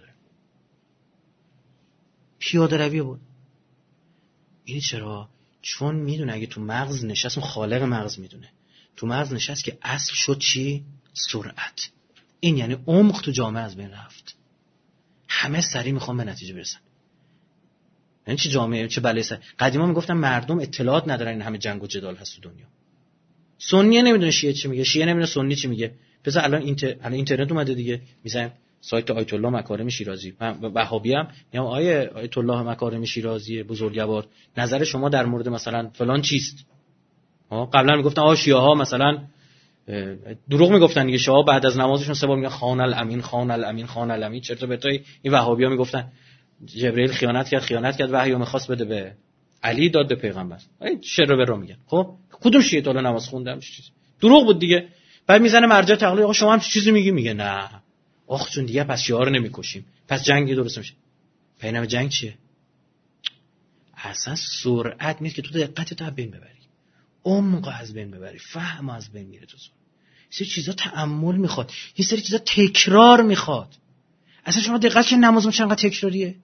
پیاده روی بود. این چرا؟ چون میدونه اگه تو مغز نشست، اون خالق مغز میدونه تو مغز نشست که اصل شد چی؟ سرعت. این یعنی عمق تو جامعه از بین رفت. همه سریع میخوان به نتیجه برسن. یعنی چه جامعه چه بلایی سر. قدیما میگفتن مردم اطلاعات ندارن، این همه جنگ و جدال هست تو دنیا. سنی نمیدونه شیعه چی میگه، شیعه نمیدونه سنی چی میگه. بذار الان اینترنت اومده دیگه، میذارم سایت آیت الله مکارم شیرازی. من وهابی ام، میگم آیت الله مکارم شیرازی بزرگوار، نظر شما در مورد مثلا فلان چیست؟ قبلا میگفتن شیعه ها مثلا دروغ میگفتن دیگه، شیعه بعد از نمازشون سه بار میگن خان الامین خان الامین خان الامین. چرت و پرتای این وهابی‌ها میگفتن جبرئیل خیانت کرد وحی می‌خواست بده به علی، داد به پیغمبر. این شر رو میگن. خب کدوم شیعه تا نماز خوندم چیز دروغ بود دیگه. بعد میزنه مرجع تقلید، آقا شما هم چیزی میگه نه آخ چون دیگه پس شیعه رو نمیکشیم، پس جنگی درست میشه. پیام جنگ چیه؟ اصلا سرعت نیست که تو دقت تو از بین ببری، عمق از بین ببری، فهم از بین میره. تو سری چیزا تأمل میخواد، یه سری چیزا تکرار میخواد. اصلا شما دقت کن نماز چقدر تکراریه.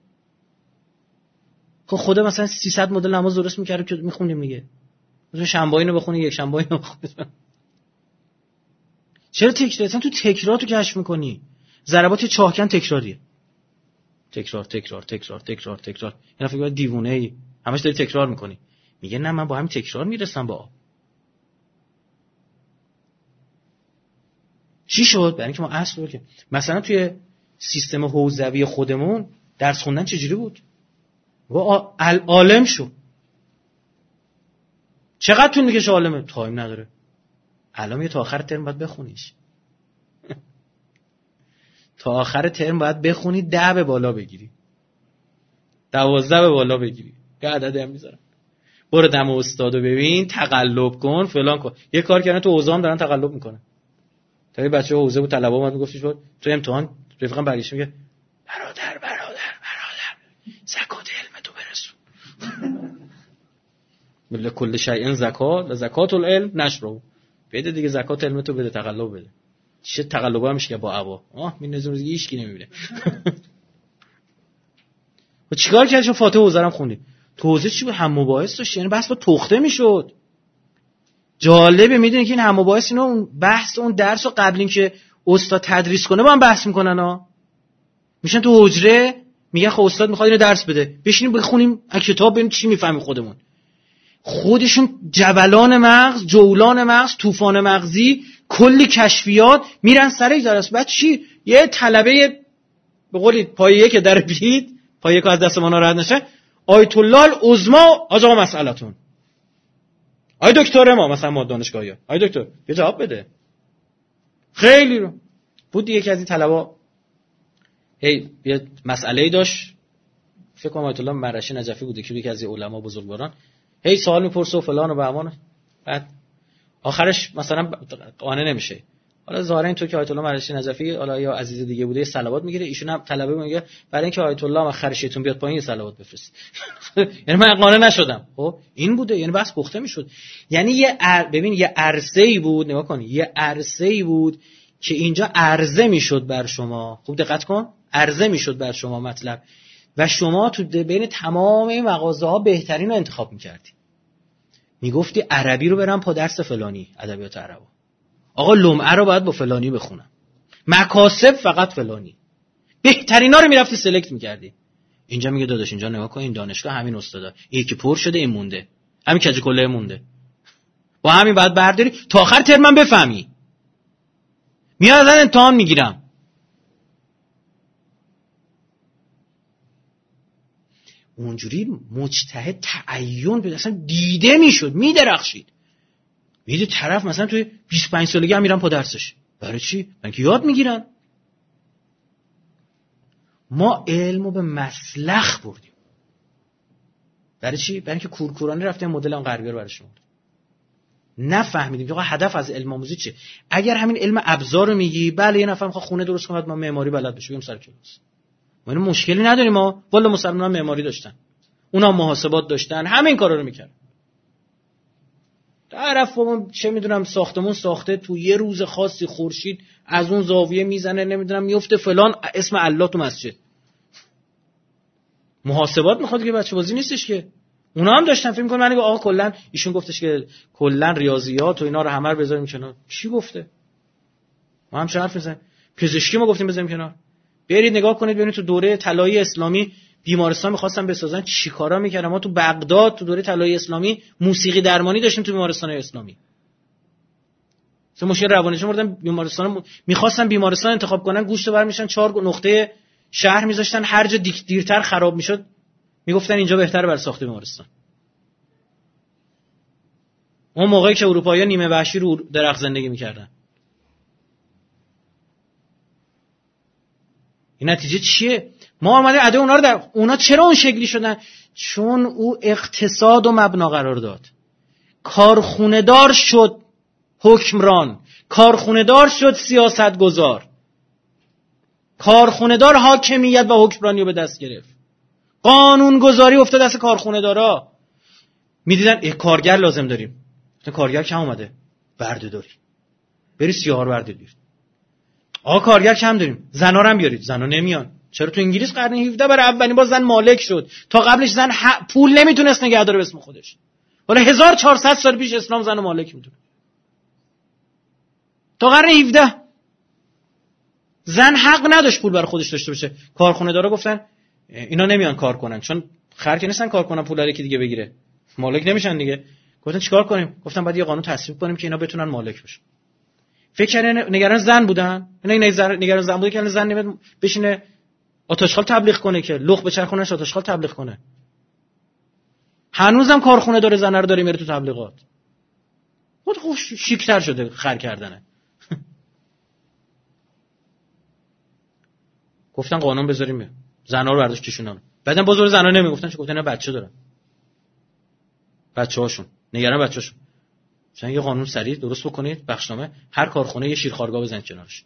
خب خدا مثلا 300 مدل نماز درست میکرد که میخونیم دیگه. مثلا شنبه اینو بخونی، یک شنبه اینو بخونی. چرا تکرار؟ اصلا تو تکرار تو کشف میکنی. ضربات چاهکن تکراریه. تکرار. اینا فکر کنید دیوونه ای، همش داری تکرار میکنی. میگه نه من با همین تکرار میرسم با. چی شد؟ برای اینکه ما اصل رو که مثلا توی سیستم حوزوی خودمون درس خوندن چجوری بود؟ و عالم شو. چقدر طول میکشه عالمه؟ تایم نداره. الان تا آخر ترم باید بخونیش. تا آخر ترم باید بخونی 10 به بالا بگیری، 12 به بالا بگیری. یه عددی هم میذارم. برو دم استادو ببین، تقلب کن، فلان کن. یه کار کردن تو حوزه هم دارن تقلب میکنن. تا یه بچه حوزه بود طلبه اومد میگفتش تو امتحان رفیقم برگشت میگه برادر زکات علم تو برسون. بله کل شیء زکات العلم نشرو. بده دیگه زکات علم تو بده، تقلب بده. چه تقلبا هم میشه که با عبا می نظم دیگه هیچ کی نمیبینه. و چیکار کردی؟ فاتحه حوزه رو خوندی. تو حوزه چی بود؟ هم مباحث داشت، یعنی بحث با تخته میشد. جالبه میدونی که این هم مباحث اینا اون بحث اون درس رو قبل اینکه استاد تدریس کنه با هم بحث میکنن ها. میشن تو حجره میگه خب استاد میخواد اینو درس بده، بشینیم بخونیم از کتاب ببینیم چی میفهمیم خودمون. خودشون جبلان مغز، جولان مغز، طوفان مغزی، کلی کشفیات میرن سر درس. بعد چی؟ یه طلبه به قولی پایه که در بید، پایه که از دست ما ناراحت نشه، آیت الله العظما آقا مسئلتون، آی دکتر ما مثلا ما دانشگاهی، آی دکتر یه جواب بده. خیلی رو بود یکی از این طلبا یه مسئله‌ای داشت، فکر کنم آیت الله مرشی نجفی بود که یکی از علما بزرگواران، سوال میپرسه و فلان و بهمان، بعد آخرش مثلا قانع نمیشه. حالا ظاهرا این تو که آیت الله مرشی نجفی حالا یا عزیز دیگه بوده صلوات میگیره، ایشون هم طلبه میگه برای اینکه آیت الله مخرشیتون بیاد پایین صلوات بفرست. یعنی من قانع نشدم. خب این بوده، یعنی بس گفته میشد. یعنی ببین یه عرصه‌ای بود، نگاه کن، یه عرصه‌ای بود که اینجا عرضه میشد بر شما. خوب دقت کن، عرضه میشد بر شما مطلب و شما تو بین تمام این مغازه‌ها بهترین رو انتخاب می‌کردی. میگفتی عربی رو برم پا درس فلانی، ادبیات عربی. آقا لمعه رو باید با فلانی بخونم. مکاسب فقط فلانی. بهترینا رو میرفتی سلکت می‌کردی. اینجا میگه داداش اینجا نگاه کن، این دانشگاه همین استادا، این که پر شده این مونده. همین کج کله مونده. با همین بعد برداری تا آخر ترمم بفهمی. میاد ازن امتحان میگیرم. اونجوری مجتهد تعین به اصلا دیده میشد، میدرخشید. میده طرف مثلا توی 25 سالگی هم میرن پا درسش. برای چی؟ من که یاد میگیرن. ما علمو به مسلخ بردیم. برای چی؟ برای اینکه کورکورانه رفتیم مدل اون غربی رو براشون نفهمیدیم که آقا هدف از علم آموزی چیه. اگر همین علم ابزار رو میگی، بله یه نفر میخواد خونه درست کنه، ما معماری بلد بشه، بریم سر کلاس. ما اینو مشکلی نداریم. ما والا مسلمانان معماری داشتن، اونا محاسبات داشتن، همین کارا رو میکردن. طرف چه میدونم ساختمون ساخته، تو یه روز خاصی خورشید از اون زاویه میزنه، نمیدونم میفته فلان، اسم الله تو مسجد. محاسبات میخواد که بچه بازی نیستش که. اونا هم داشتن فکر می‌کنن من آقا کلا ایشون گفتش که کلا ریاضیات و اینا رو همه رو بذاریم کنار. کی گفته؟ ما هم چه حرف میزنیم؟ پزشکی ما گفتیم بذاریم کنار. برید نگاه کنید ببینید تو دوره طلایی اسلامی بیمارستان می‌خواستن بسازن، چیکارا می‌کردن. ما تو بغداد تو دوره طلایی اسلامی موسیقی درمانی داشتیم تو بیمارستان‌های اسلامی. مثلا مشکل روانیشون بردن بیمارستان، می‌خواستن بیمارستان انتخاب کنن، گوشت برمی‌شن 4 نقطه شهر می‌ذاشتن، هر جا دیرتر خراب می‌شد میگفتن اینجا بهتره برای ساخت بیمارستان. اون موقعی که اروپایی‌ها نیمه وحشی رو درخت زندگی می‌کردن. این نتیجه چیه؟ ما اومدیم عده اونا رو در اونا چرا اون شکلی شدن؟ چون او اقتصاد و مبنا قرار داد. کارخونه دار شد حکمران، کارخونه دار شد سیاست گذار، کارخونه دار حاکمیت و حکمرانی رو به دست گرفت. قانون گذاری افتاد دست کارخونه دارا. میدیدن کارگر لازم داریم، کارگر کم اومده، برده داری، بری سیاه رو برده بیار. آقا کارگر کم داریم، زنا رو هم بیارید، زنا نمیان. چرا؟ تو انگلیس قرن 17 برای اولین بار زن مالک شد. تا قبلش زن پول نمیتونست نگه داره به اسم خودش. ولی 1400 سال پیش اسلام زن مالک میدونه. تا قرن 17 زن حق نداشت پول برای خودش داشته باشه. کارخونه دارا گفتن اینا نمیان کار کنن، چون خرج نیستن کار کنن پول هر کی دیگه بگیره، مالک نمیشن دیگه. گفتن چیکار کنیم؟ گفتن بعد یه قانون تصویب کنیم که اینا بتونن مالک بشن. فکر کردن نگران زن بودن، نگران زن بوده که زن نمیاد بشینه آتشخال تبلیغ کنه، که لخ بچرخونهش آتشخال تبلیغ کنه. هنوزم کارخونه داره زن رو داره میره تو تبلیغات. خود خوش شیک‌تر شده خر کردنه. گفتن قانون بذاریم زنا رو برداشت کشونن. بعدن بازار زنا نمیگفتن، چه گفتن اینا بچه دارن، بچه‌هاشون نگران بچه‌هاشون. مثلا یه قانون سریع درست بکنید، بخشنامه، هر کارخونه یه شیرخوارگاه بزنید کنارش،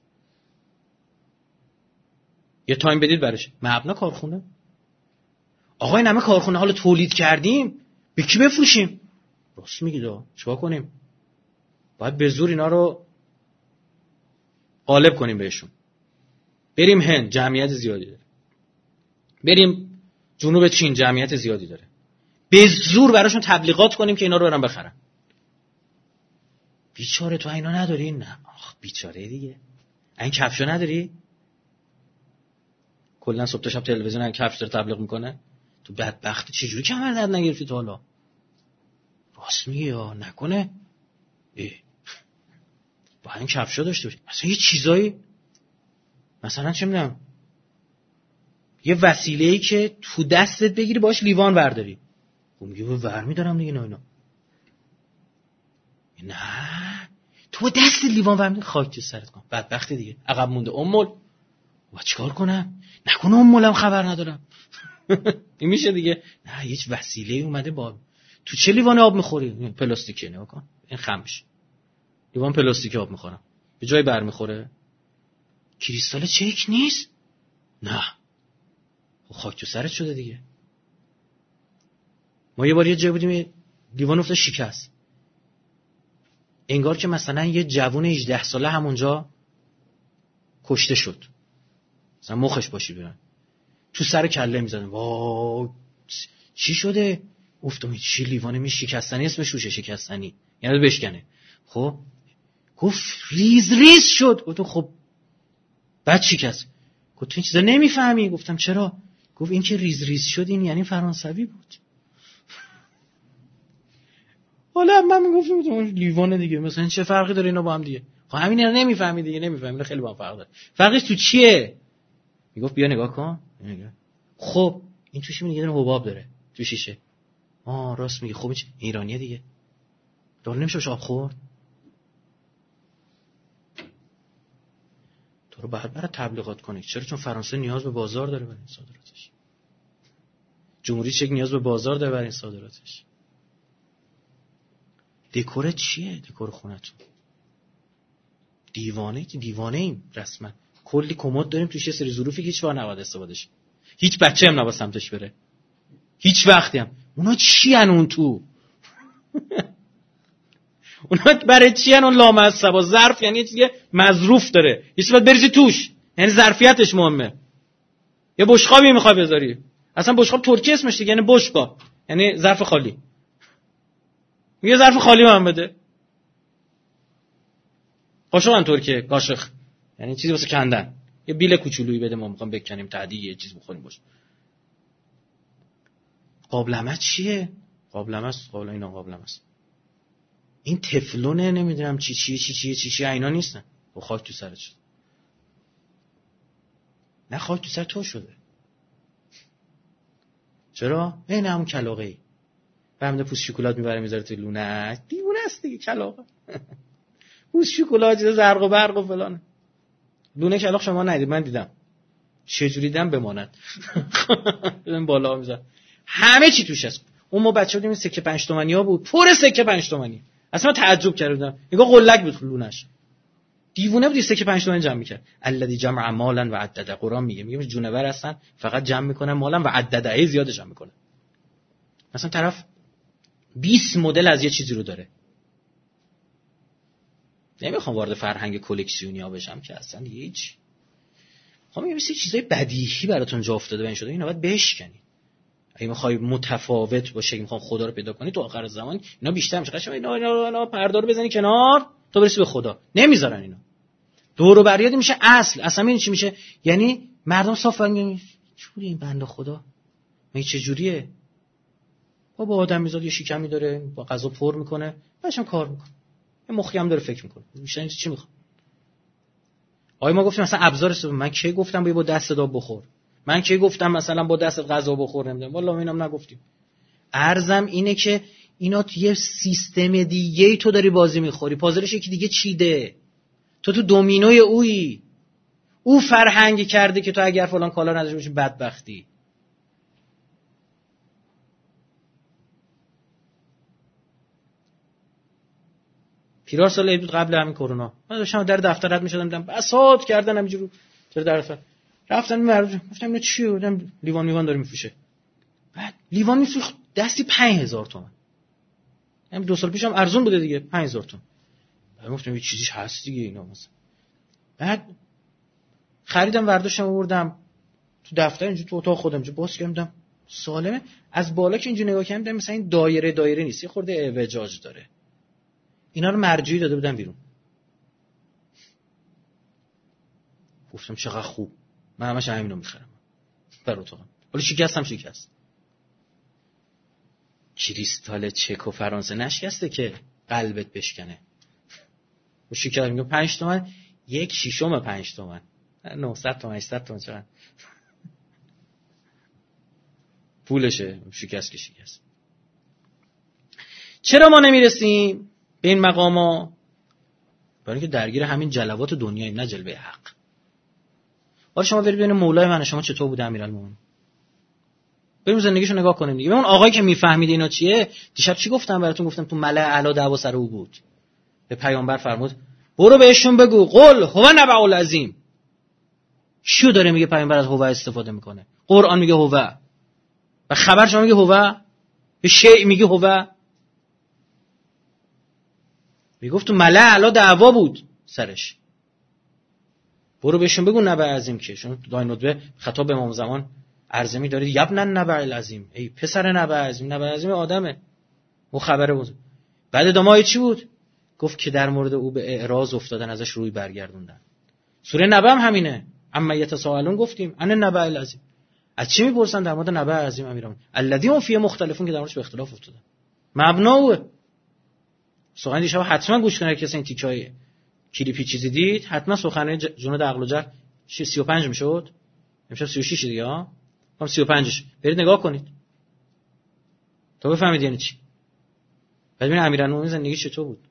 یه تایم بدید برش. مبنا کارخونه. آقا این همه کارخونه حالا تولید کردیم، به کی بفروشیم؟ راست میگید، چیکار کنیم؟ باید به زور اینا رو غالب کنیم بهشون. بریم هند، جمعیت زیادی داره. بریم جنوب چین، جمعیت زیادی داره. به زور براشون تبلیغات کنیم که اینا رو برن بخرن. بیچاره تو اینا نداری؟ نه آخ بیچاره دیگه. این کفشو نداری؟ کلا صبح تا شب تلویزیون این کفش داره تبلیغ میکنه. تو بدبخت چجوری کمر درد نگرفتی تا حالا؟ راست میگی یا نکنه؟ با این کفشا داشته باشی. مثلا یه چیزایی، مثلا چه میدونم یه وسیله‌ای که تو دستت بگیری باش لیوان برداری. خب میگه ور میدارم دیگه اینا. نه تو دست لیوان ور میداری، خاک تو سرت کن. بدبختی دیگه عقب مونده. امول و چیکار کنم؟ نکنه امولم خبر ندارم. این میشه دیگه. نه هیچ وسیله‌ای اومده با تو چه لیوان آب میخوری؟ پلاستیکه. نگاه کن این خمش. لیوان پلاستیکی آب میخورم. به جای بر میخوره. کریستال چک نیست؟ نه. خاک تو سرت شده دیگه. ما یه بار یه جای بودیم لیوان افتاد شکست. انگار که مثلا یه جوون 18 ساله همونجا کشته شد. مثلا مخش باشی برن. تو سر کله میزدن. وای چی شده؟ گفتم چی لیوانه می شکستنی، اسمش روشه شکستنی. یعنی بشکنه. خب گفت ریز ریز شد. گفتم خب بعد شکست. گفت تو این چیزا نمیفهمی. گفتم چرا؟ گفت این که ریز ریز شد این یعنی فرانسوی بود. حالا من میگفتم لیوان دیگه مثلا چه فرقی داره اینا با هم دیگه؟ خب همین رو نمیفهمی دیگه. نمیفهمی خیلی با هم فرق داره. فرقش تو چیه؟ میگفت بیا نگاه کن. خب این توش میگه دونه حباب داره تو شیشه. راست میگه. خب ایرانیه دیگه. داره نمیشه آب خورد. تو رو باید برای تبلیغات کنی. چرا؟ چون فرانسه نیاز به بازار داره برای این صادراتش. جمهوری چک نیاز به بازار داره برای این صادراتش. دکور چیه؟ دکور خونتون دیوانه ایم رسما. کلی کمد داریم توش یه سری ظروفی که هیچ وقت نباید استفاده شه. هیچ بچه هم نباید سمتش بره. هیچ وقتی هم. اونا چی ان اون تو؟ اونا برای چی ان اون لامصبا؟ ظرف یعنی یه چیزی مظروف داره. یه چیزی باید بریزی توش. یعنی ظرفیتش مهمه. یه بشقابی میخوای بذاری. اصلا بشقاب ترکی اسمش دیگه، یعنی بشقاب. یعنی ظرف خالی. یه ظرف خالی من بده. قاشق هم ترکیه، قاشق. یعنی چیزی واسه کندن. یه بیل کوچولویی بده ما میخوام بکنیم تعدی یه چیز بخوریم باشه. قابلمه چیه؟ قابلمه است. اینا قابلمه است. این تفلونه نمیدونم چی اینا نیستن. و خاک تو سرت شد. نه خاک تو سر تو شده. چرا؟ این همون کلاغه‌ای. فهمیده پوست شکلات میبره میذاره تو لونه. دیوونه است دیگه کلاغه. پوست شکلات زرق و برق و فلان. لونه کلاغ شما ندید، من دیدم. چجوری دم بماند. این بالا میذاره. همه چی توش هست. اون ما بچه‌ها بودیم سکه 5 تومانی‌ها بود. پر سکه 5 تومانی. اصلا تعجب کردم. میگه قلک بود لونش. دیوونه بود سکه 5 تومانی جمع میکرد. الذی جمع مالا و عدد. قرآن میگه جونور هستن فقط جمع میکنن مالا و عدد زیاد جمع میکنن. مثلا طرف 20 مدل از یه چیزی رو داره. نمیخوام وارد فرهنگ کلکسیونیا بشم که اصلا هیچ. خب یه چیزای بدیهی براتون جا افتاده بین شده. اینا باید بشکنید. اگه میخوای متفاوت باشه، میخوام خدا رو پیدا کنی تو آخر زمان، اینا بیشتر میشه. قشنگ اینا پرده رو بزنی کنار تا برسی به خدا. نمیذارن اینا. دور و بریاد میشه اصلا این چی میشه؟ یعنی مردم صاف میگن چوری این بنده خدا. میگه چه جوریه؟ بابا آدم میذاره یه شکمی داره، با غذا پر میکنه، بعدش هم کار میکنه. یه مخی هم داره فکر میکنه. بیشتر چی میخواد؟ آیا ما گفتیم مثلا ابزار استفاده؟ من کی گفتم با دست داب بخور؟ من کی گفتم مثلا با دست غذا بخور؟ نمیدونم والله اینم نگفتیم. عرضم اینه که اینا تو یه سیستم دیگه تو داری بازی میخوری. پازلش یکی دیگه چیده. تو دومینوی اویی. او فرهنگی کرده که تو اگر فلان کالا نداشته باشی بدبختی. پیرار سال عید بود قبل همین کرونا. من داشتم در دفتر رد می‌شدم دیدم بساط کردن همینجوری چرا در دفتر. رفتم می‌برم گفتم اینا چیه؟ دیدم لیوان داره میفروشه. بعد لیوان میفروخت دستی 5000 تومان. همین 2 سال پیشم ارزون بوده دیگه 5000 تومان. بعد گفتم یه چیزیش هست دیگه اینا مثلا. بعد خریدم برداشتم آوردم تو دفتر اینجوری تو اتاق خودم جو باز کردم سالمه. از بالا که اینجوری نگاه کردم مثلا این دایره نیست، یه خورده اعوجاج داره. اینا رو مرجوعی داده بودن بیرون. گفتم چقدر خوب. من همش همینو میخرم بر اتاقم. ولی شکست. کریستال چک و فرانسه نشکسته که قلبت بشکنه. و شکست میگه 5 تومن، 1/6 5 تومن. 900 تومن 800 تومن چقدر. پولشه، شکست. چرا ما نمیرسیم به این مقاما؟ برای اینکه درگیر همین جلوات دنیاییم، نه جلوه حق. حالا شما برید ببین مولای من شما چطور بود امیرالمومنین، بریم زندگیشو نگاه کنیم دیگه. اون آقایی که میفهمید اینا چیه، دیشب چی گفتم براتون؟ گفتم تو ملأ اعلی دعوا سر او بود. به پیامبر فرمود برو بهشون بگو قل هو نبأ العظیم. چیو داره میگه پیامبر از هو استفاده میکنه؟ قرآن میگه هو و خبر شما میگه هو، به شیء میگه هو. میگفت تو ملأ اعلی دعوا بود سرش، برو بهشون بگو نبأ عظیم. که چون داین ندبه خطاب به امام زمان ارزمی دارید یبن النبأ العظیم، ای پسر نبأ عظیم. نبأ عظیم آدمه، او خبره بود. بعد ادامه چی بود؟ گفت که در مورد او به اعراض افتادن، ازش روی برگردوندن. سوره نبأ هم همینه، اما یتساءلون گفتیم ان النبأ العظیم. از چی میپرسن؟ در مورد نبأ عظیم امیران الذی هم فیه مختلفون، که در موردش به اختلاف افتادن. مبناوه. سخن دیشب حتما گوش کنید. کسی این تیکای کلیپی چیزی دید حتما سخنرانی جنود عقل و جهل 35 میشد، امشب 36 دیگه ها، هم 35ش برید نگاه کنید تا بفهمید یعنی چی. بعد ببین امیرالمومنین زندگی چطور بود.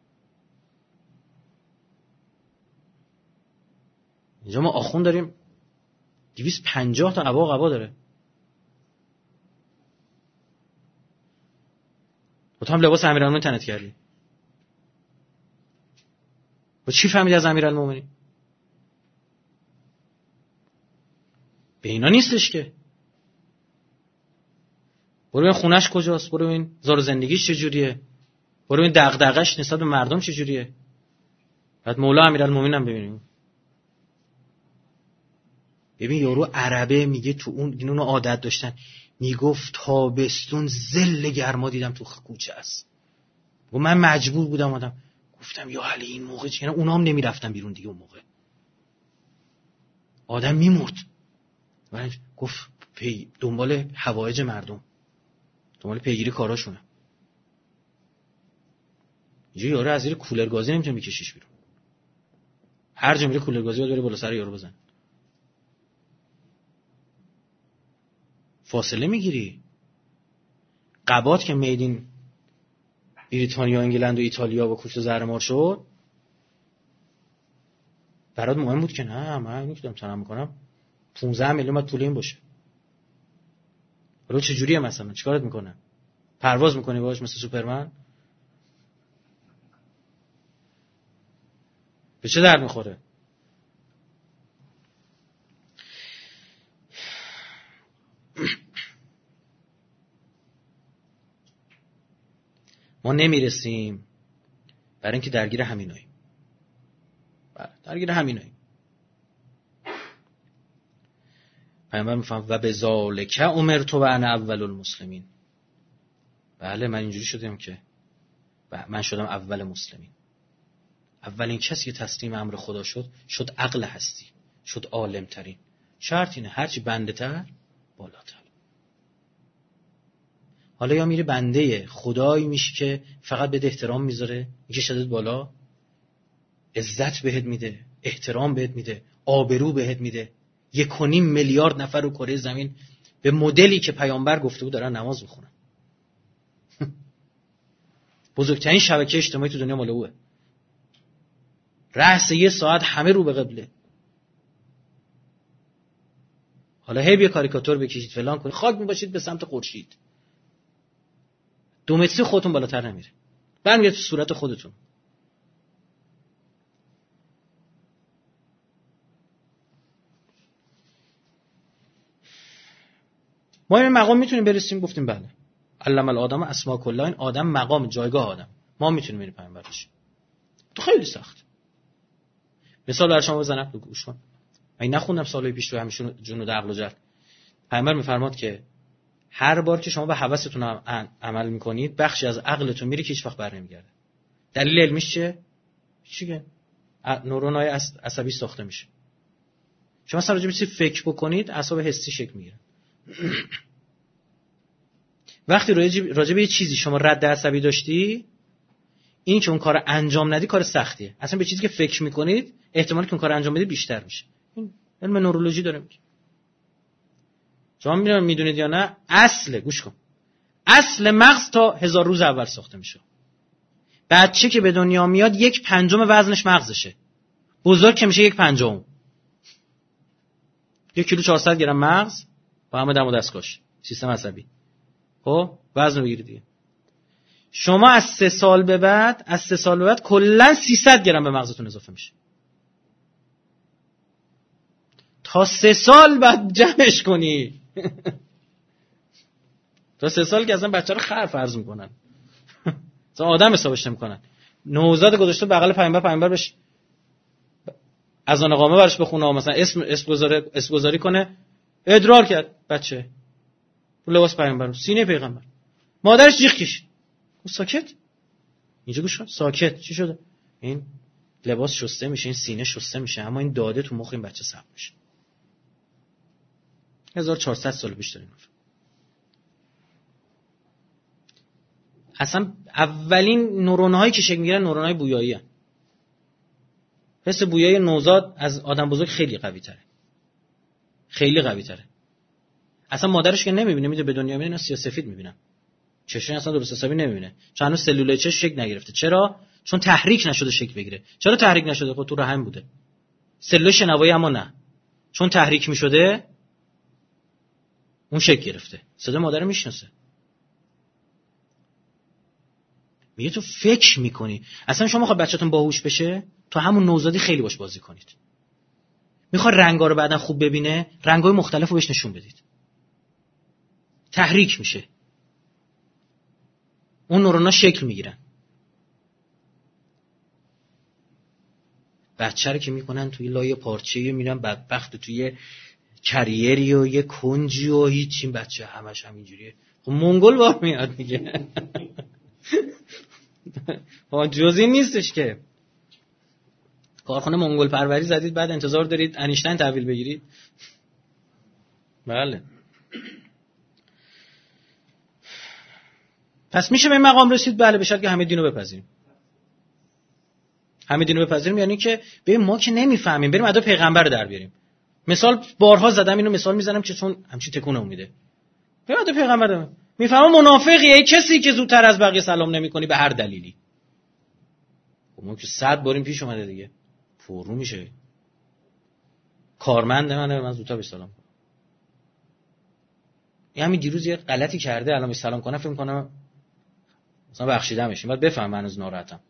اینجا ما آخوند داریم 250 تا قبا داره. تو هم لباس امیرالمومنین تنت کردی. و چی فهمیدی از امیرالمومنین؟ به اینا نیستش که. برو این خونش کجاست، برو این زار زندگیش چجوریه، برو این دغدغش نسبت به مردم چجوریه. بعد مولا امیرالمومنین هم ببینیم. ببین یارو عربه میگه تو اون عادت داشتن، میگفت تابستون زل گرما دیدم تو کوچه است و من مجبور بودم آدم. گفتم یا علی این موقع چه، اونا هم نمیرفتن بیرون دیگه. اون موقع آدم میمرد. من گفت دنبال حوایج مردم، دنبال پیگیری کاراشونه. اینجا یارو از زیر کولر گازی نمیتونه بکشیش بیرون. هر جا میره کولر گازی باید بره بالا سر یارو بزن. فاصله میگیری. قبات که میدین بریتانیا، انگلند و ایتالیا با کوچه زهرمار شد، برات مهم بود که نه من نمیتونم تنم میکنم 15 میلیون باید پول این باشه. ولی چجوریه مثلا چیکارت میکنه؟ پرواز میکنی باهاش مثل سوپرمن؟ به چه درد میخوره؟ ما نمیرسیم برای اینکه درگیر همیناییم. درگیر همیناییم. پیامبر میفهم و بذالک امرت و انا اول المسلمین. بله من اینجوری شدم که من شدم اول مسلمین. اولین کسی که تسلیم امر خدا شد عقل هستی، شد عالم ترین. شرط اینه هرچی بنده تر بالاتر. حالا یا میره بنده خدایی میشه که فقط بهت احترام میذاره، میشه شدت بالا، عزت بهت میده، احترام بهت میده، آبرو بهت میده. 1.5 میلیارد نفر رو کره زمین به مدلی که پیامبر گفته بود دارن نماز میخونن. بزرگترین شبکه اجتماعی تو دنیا مال اوه. رأس 1 ساعت همه رو به قبله. حالا هی بیا کاریکاتور بکشید فلان کنید، خاک میباشید به سمت خورشید. 2 متری خودتون بالاتر نمیره. برمیگرد تو صورت خودتون. ما این مقام میتونیم برسیم؟ گفتیم بله. علم الآدم اسماء کلها. این آدم مقام جایگاه آدم. ما میتونیم بریم پیامبر بشیم. تو خیلی سخت. مثال برای شما بزنم گوش کن. من نخوندم سالهای پیش تو همیشون جنود عقل و جهل. پیامبر میفرماد که هر بار که شما به هوستون عمل میکنید بخشی از عقلتون میره که هیچ وقت بر نمیگرده. دلیل علمیش چیه؟ چیه؟ نورونای عصبی ساخته میشه. شما اصلا راجع به چیزی فکر بکنید اعصاب حسی شکل میگیره. وقتی راجع به یه چیزی شما رد عصبی داشتی، این که اون کار انجام ندی کار سختیه. اصلا به چیزی که فکر میکنید احتمال که اون کار انجام بدی بیشتر میشه. این علم نورولوژی داره میگه. شما میدونید یا نه، گوش کن، اصل مغز تا 1000 روز اول ساخته میشه. بچه که به دنیا میاد 1/5 وزنش مغزشه، بزرگ که میشه 1/5. 1 کیلو 400 گرم مغز با همه دم و دستگاهش، سیستم عصبی. خب وزن بگیرید دیگه. شما از 3 سال به بعد کلا 300 گرم به مغزتون اضافه میشه. تا 3 سال بعد جمعش کنی. تا 3 سال که اصلا بچه رو خر فرض میکنن، اصلا آدم حسابش نمیکنن. نوزاد گذاشته بغل پیامبر بهش اذان قامه براش بخونه، مثلا اسم گذاری کنه، ادرار کرد بچه لباس پیامبر، سینه پیغمبر، مادرش جیغ کشید. ساکت. اینجا گوش کن، ساکت. چی شده؟ این لباس شسته میشه، این سینه شسته میشه، اما این داده تو مخ این بچه ثبت میشه. 1400 سال پیش داریم. اصلا اولین نورون‌هایی که شکل میگیرن نورون‌های بویایی هستند. حس بویایی نوزاد از آدم بزرگ خیلی قوی تره. خیلی قوی تره. اصلا مادرش که نمیبینه، میده به دنیا میاد، سیاه‌سفید میبینن. چشم اصلا درست حسابی نمیبینه. چون هنوز سلولای چشم شکل نگرفته. چرا؟ چون تحریک نشده شکل بگیره. چرا تحریک نشده؟ خب تو رحم بوده. سلول شنوایی اما نه. چون تحریک میشده اون شکل گرفته. صدا مادر میشناسه. میگه تو فکر میکنی. اصلا شما میخواد بچه‌تون باهوش بشه، تو همون نوزادی خیلی باش بازی کنید. میخواد رنگا رو بعدن خوب ببینه، رنگای مختلفو بهش نشون بدید. تحریک میشه. اون نورونا شکل میگیرن. بچه رو که میکنن توی لایه پارچه‌ای، میرن بدبخت توی کریری و یه کنجی و هیچ. این بچه همش همینجوریه. خب منگل بار میاد دیگه. جزئی نیستش که. کارخونه منگل پروری زدید بعد انتظار دارید انیشتین تحویل بگیرید؟ بله. پس میشه به این مقام رسید؟ بله، به شرطی که همه دینو بپذیریم. همه دینو بپذیریم یعنی که ببین ما که نمیفهمیم، بریم ادب پیغمبر رو در بیاریم. مثال بارها زدم، اینو مثال میزنم که چون همچین تکونم میده. بریم ادب پیغمبر میفهمم منافقیه کسی که زودتر از بقیه سلام نمیکنی به هر دلیلی. ما که 100 باریم پیش اومده دیگه. پررو میشه. کارمند من زودتر به سلام کنم. همین دیروز یه غلطی کرده، الان به سلام کنه فکر کنم مثلا بخشیدمش. بعد بفهم من از ناراحتم.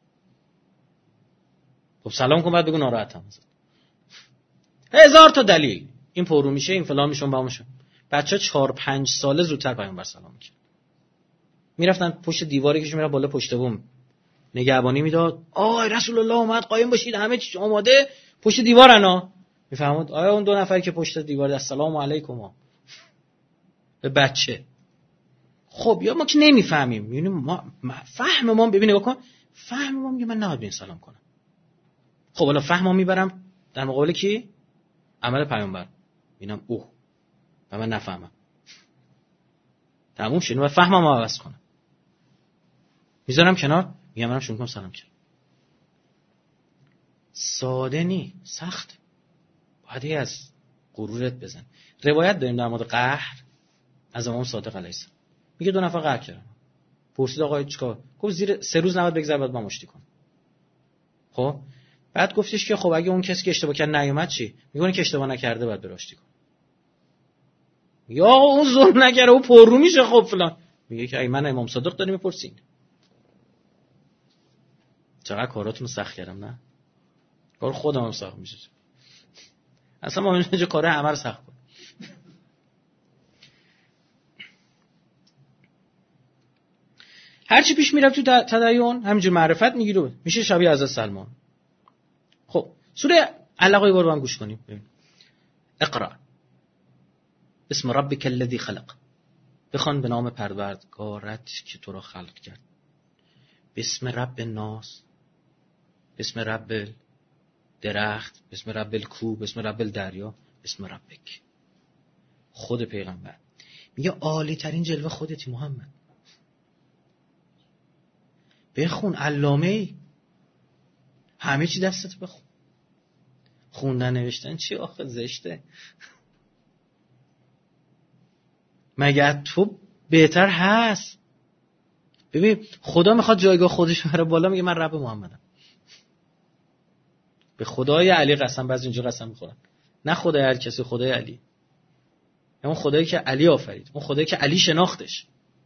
خب سلام کن بعد بگو ناراحتم. 1000 تا دلیل. این پررو میشه، این فلان میشون با میشه. بچه 4-5 ساله زودتر پیامبر سلام میکنه. میرفتن پشت دیواری که میره بالا پشت بوم نگهبانی میداد. آی رسول الله اومد، قایم باشید، همه چی آماده، پشت دیوارنا. میفهمید آیا اون 2 نفر که پشت دیوار السلام علیکم به بچه. خب یا ما که نمیفهمیم، میبینیم ما فهم ما، ببین نگاه کن، فهم ما میگه من نباید به این سلام کنم. خب حالا فهمم میبرم در مقابل کی؟ عمل پیامبر. میبینم اوه و من نفهمم. تموم شد و فهمم رو عوض کنم. میذارم کنار، میگم منم شروع کنم سلام کردم. ساده نی، سخت. باید از غرورت بزن. روایت داریم در مورد قهر از امام صادق علیه السلام. میگه 2 نفر قهر کردن. پرسید آقا چیکار؟ گفت زیر 3 روز نباید بگذره بعد با مشتی کن. خب بعد گفتش که خب اگه اون کسی که اشتباه کرد نیومد چی؟ میگه که اشتباه نکرده بعد براشتی کن. یا اون ظلم نکرده او پررو میشه خب فلان. میگه که ای من امام صادق داریم میپرسین. چقدر کاراتون رو سخت کردم نه؟ کار خودم هم سخت میشه. اصلا ما اینجا کار همه رو سخت کنیم. هر چی پیش میره تو تدین همینجور معرفت میگیره، میشه شبیه حضرت سلمان. خب سوره علق رو با هم گوش کنیم. اقرا اسم ربک الذی خلق. بخوان به نام پروردگارت که تو را خلق کرد. بسم رب الناس، بسم رب درخت، بسم رب الکوه، بسم رب الدریا، بسم ربک. خود پیغمبر میگه عالی ترین جلوه خودتی محمد. بخون علامه‌ای، همه چی دستت بخون. خوندن نوشتن چی آخه زشته. مگه تو بهتر هست؟ ببین خدا میخواد جایگاه خودش بره بالا، میگه من رب محمدم. به خدای علی قسم، بعضی اینجا قسم میخورن، نه خدای هر کسی، خدای علی، اون خدایی که علی آفرید، اون خدایی که علی شناختش.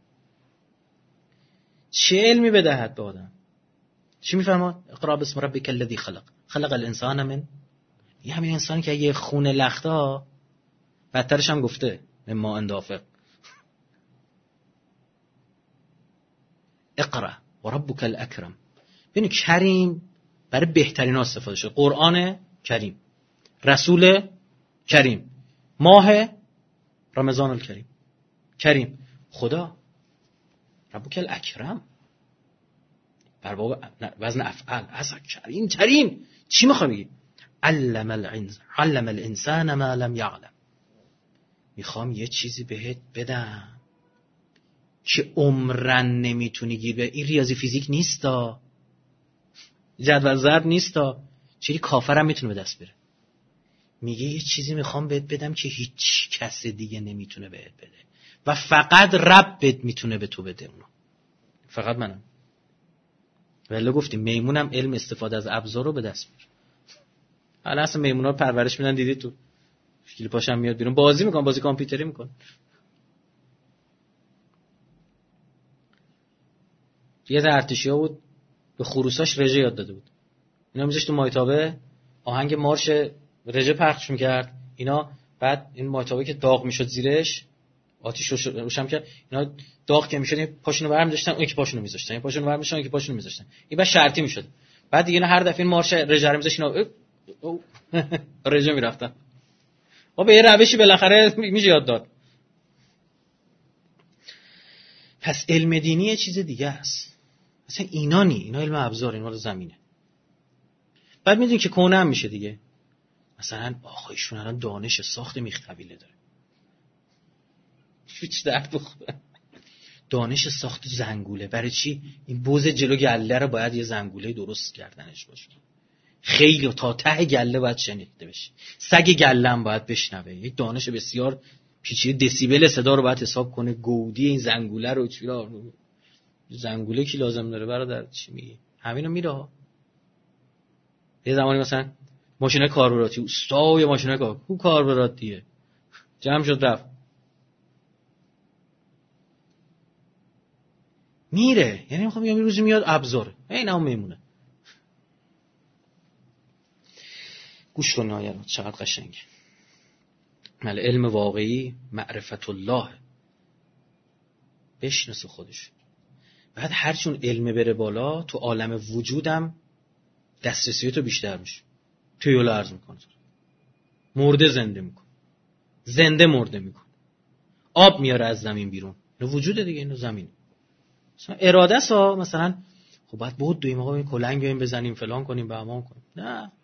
چه علمی بدهد به آدم؟ چی میفرماد؟ اقرا بسم ربک الذی خلق خلق الانسان من، یه همین انسانی که یه خونه لختا، بدترش هم گفته مما اندافق. اقرا و ربک الاکرم. ببین کریم برای بهترین ها استفاده شده. قرآن کریم، رسول کریم، ماه رمضان الکریم کریم، خدا ربک الاکرم بر باب وزن افعال از کریم. کریم چی میخوای بگی؟ علم الانسان ما لم یعلم. میخوام یه چیزی بهت بدم که عمرن نمیتونی گیر به. این ریاضی فیزیک نیستا، جدول ضرب نیستا، چیزی کافرم میتونه به دست بره. میگه یه چیزی میخوام بهت بدم که هیچ کس دیگه نمیتونه بهت بده و فقط ربت میتونه به تو بده اونو، فقط منم. ولی گفتیم میمونم علم استفاده از ابزار رو به دست میاره. حالا اصلا میمونا رو پرورش میدن، دیدی تو کلیپاش هم میاد بیرون بازی میکنن، بازی کامپیوتری میکنن. یه ارتشیا بود به خروساش رژه یاد داده بود، اینا میذاشت تو مایتابه آهنگ مارش رژه پخش میکرد، اینا بعد این مایتابه که داغ میشد زیرش آتیش روشن کرد، اینا داغ که میشد پاشونو برمی داشتن، اون که پاشونو میذاشتن، این پاشونو برمی داشتن، اون که پاشونو میذاشتن، این بعد شرطی میشد. بعد دیگه هر دفعه این مارش رژه رو میذاشت اینا رژه میرفتن. و به یه روشی بالاخره میشه یاد داد. پس علم دینی یه چیز دیگه است. مثلا اینا نی، اینا علم ابزار، اینا مال زمینه. بعد میدونی که کونه هم میشه دیگه. مثلا آخایشون الان دانش ساخت میخ قبیله داره. هیچ درد بخوره. دانش ساخت زنگوله. برای چی؟ این بز جلو گله رو باید یه زنگوله درست کردنش باشه. خیلی تا ته گله باید شنیده بشه. سگ گله هم باید بشنوه. یک دانش بسیار پیچیده، دسیبل صدا رو باید حساب کنه، گودی این زنگوله رو چیرا. زنگوله کی لازم داره برادر؟ چی میگی؟ همینو میره. یه زمانی مثلا ماشینای کاربراتی، استای ماشینای کاربراتیه جمع شد رفت میره. یعنی میخوام یه روزی میاد ابزاره اینا هم میمونه. گوش کن آیات چقدر قشنگه. مال علم واقعی معرفت الله، بشناسه خودش. بعد هرچون علم بره بالا تو عالم وجودم دسترسی تو بیشتر میشه. تویول عرض میکنه، مرده زنده میکنه، زنده مرده میکنه، آب میاره از زمین بیرون. اینو وجوده دیگه، اینو زمین. مثلا اراده سا مثلا خب بعد بود دویم آقا این کلنگ بیایم بزنیم فلان کنیم به امان کنیم، نه.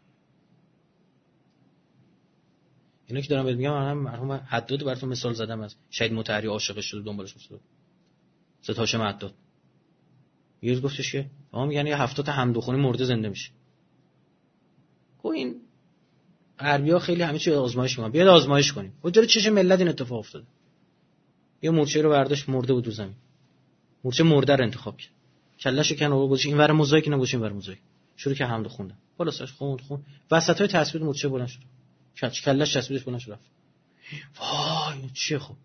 اینا که دارم بهت میگم مرحوم حداد براتون مثال زدم، از شهید مطهری عاشقش شد دنبالش افتاد، ستاش حداد یه روز گفتش که آقا میگن یه 70 حمدخونی مرده زنده میشه. خب این غربی‌ها خیلی همه چی آزمایش میکنن، بیاد آزمایش کنیم. و جلوی چش ملت این اتفاق افتاده. یه مورچه رو برداشت مرده بود تو زمین، مورچه مرده رو انتخاب کرد، کلهشو کنه و گذاشت اینور موزاییک، اینا گذاشت اینور موزاییک، شروع که حمد خوندن. بالا سرش خوند وسطای تسبیح مورچه بلند شد، کلهش تسبیحش بلند شد رفت. وای چیه؟ خب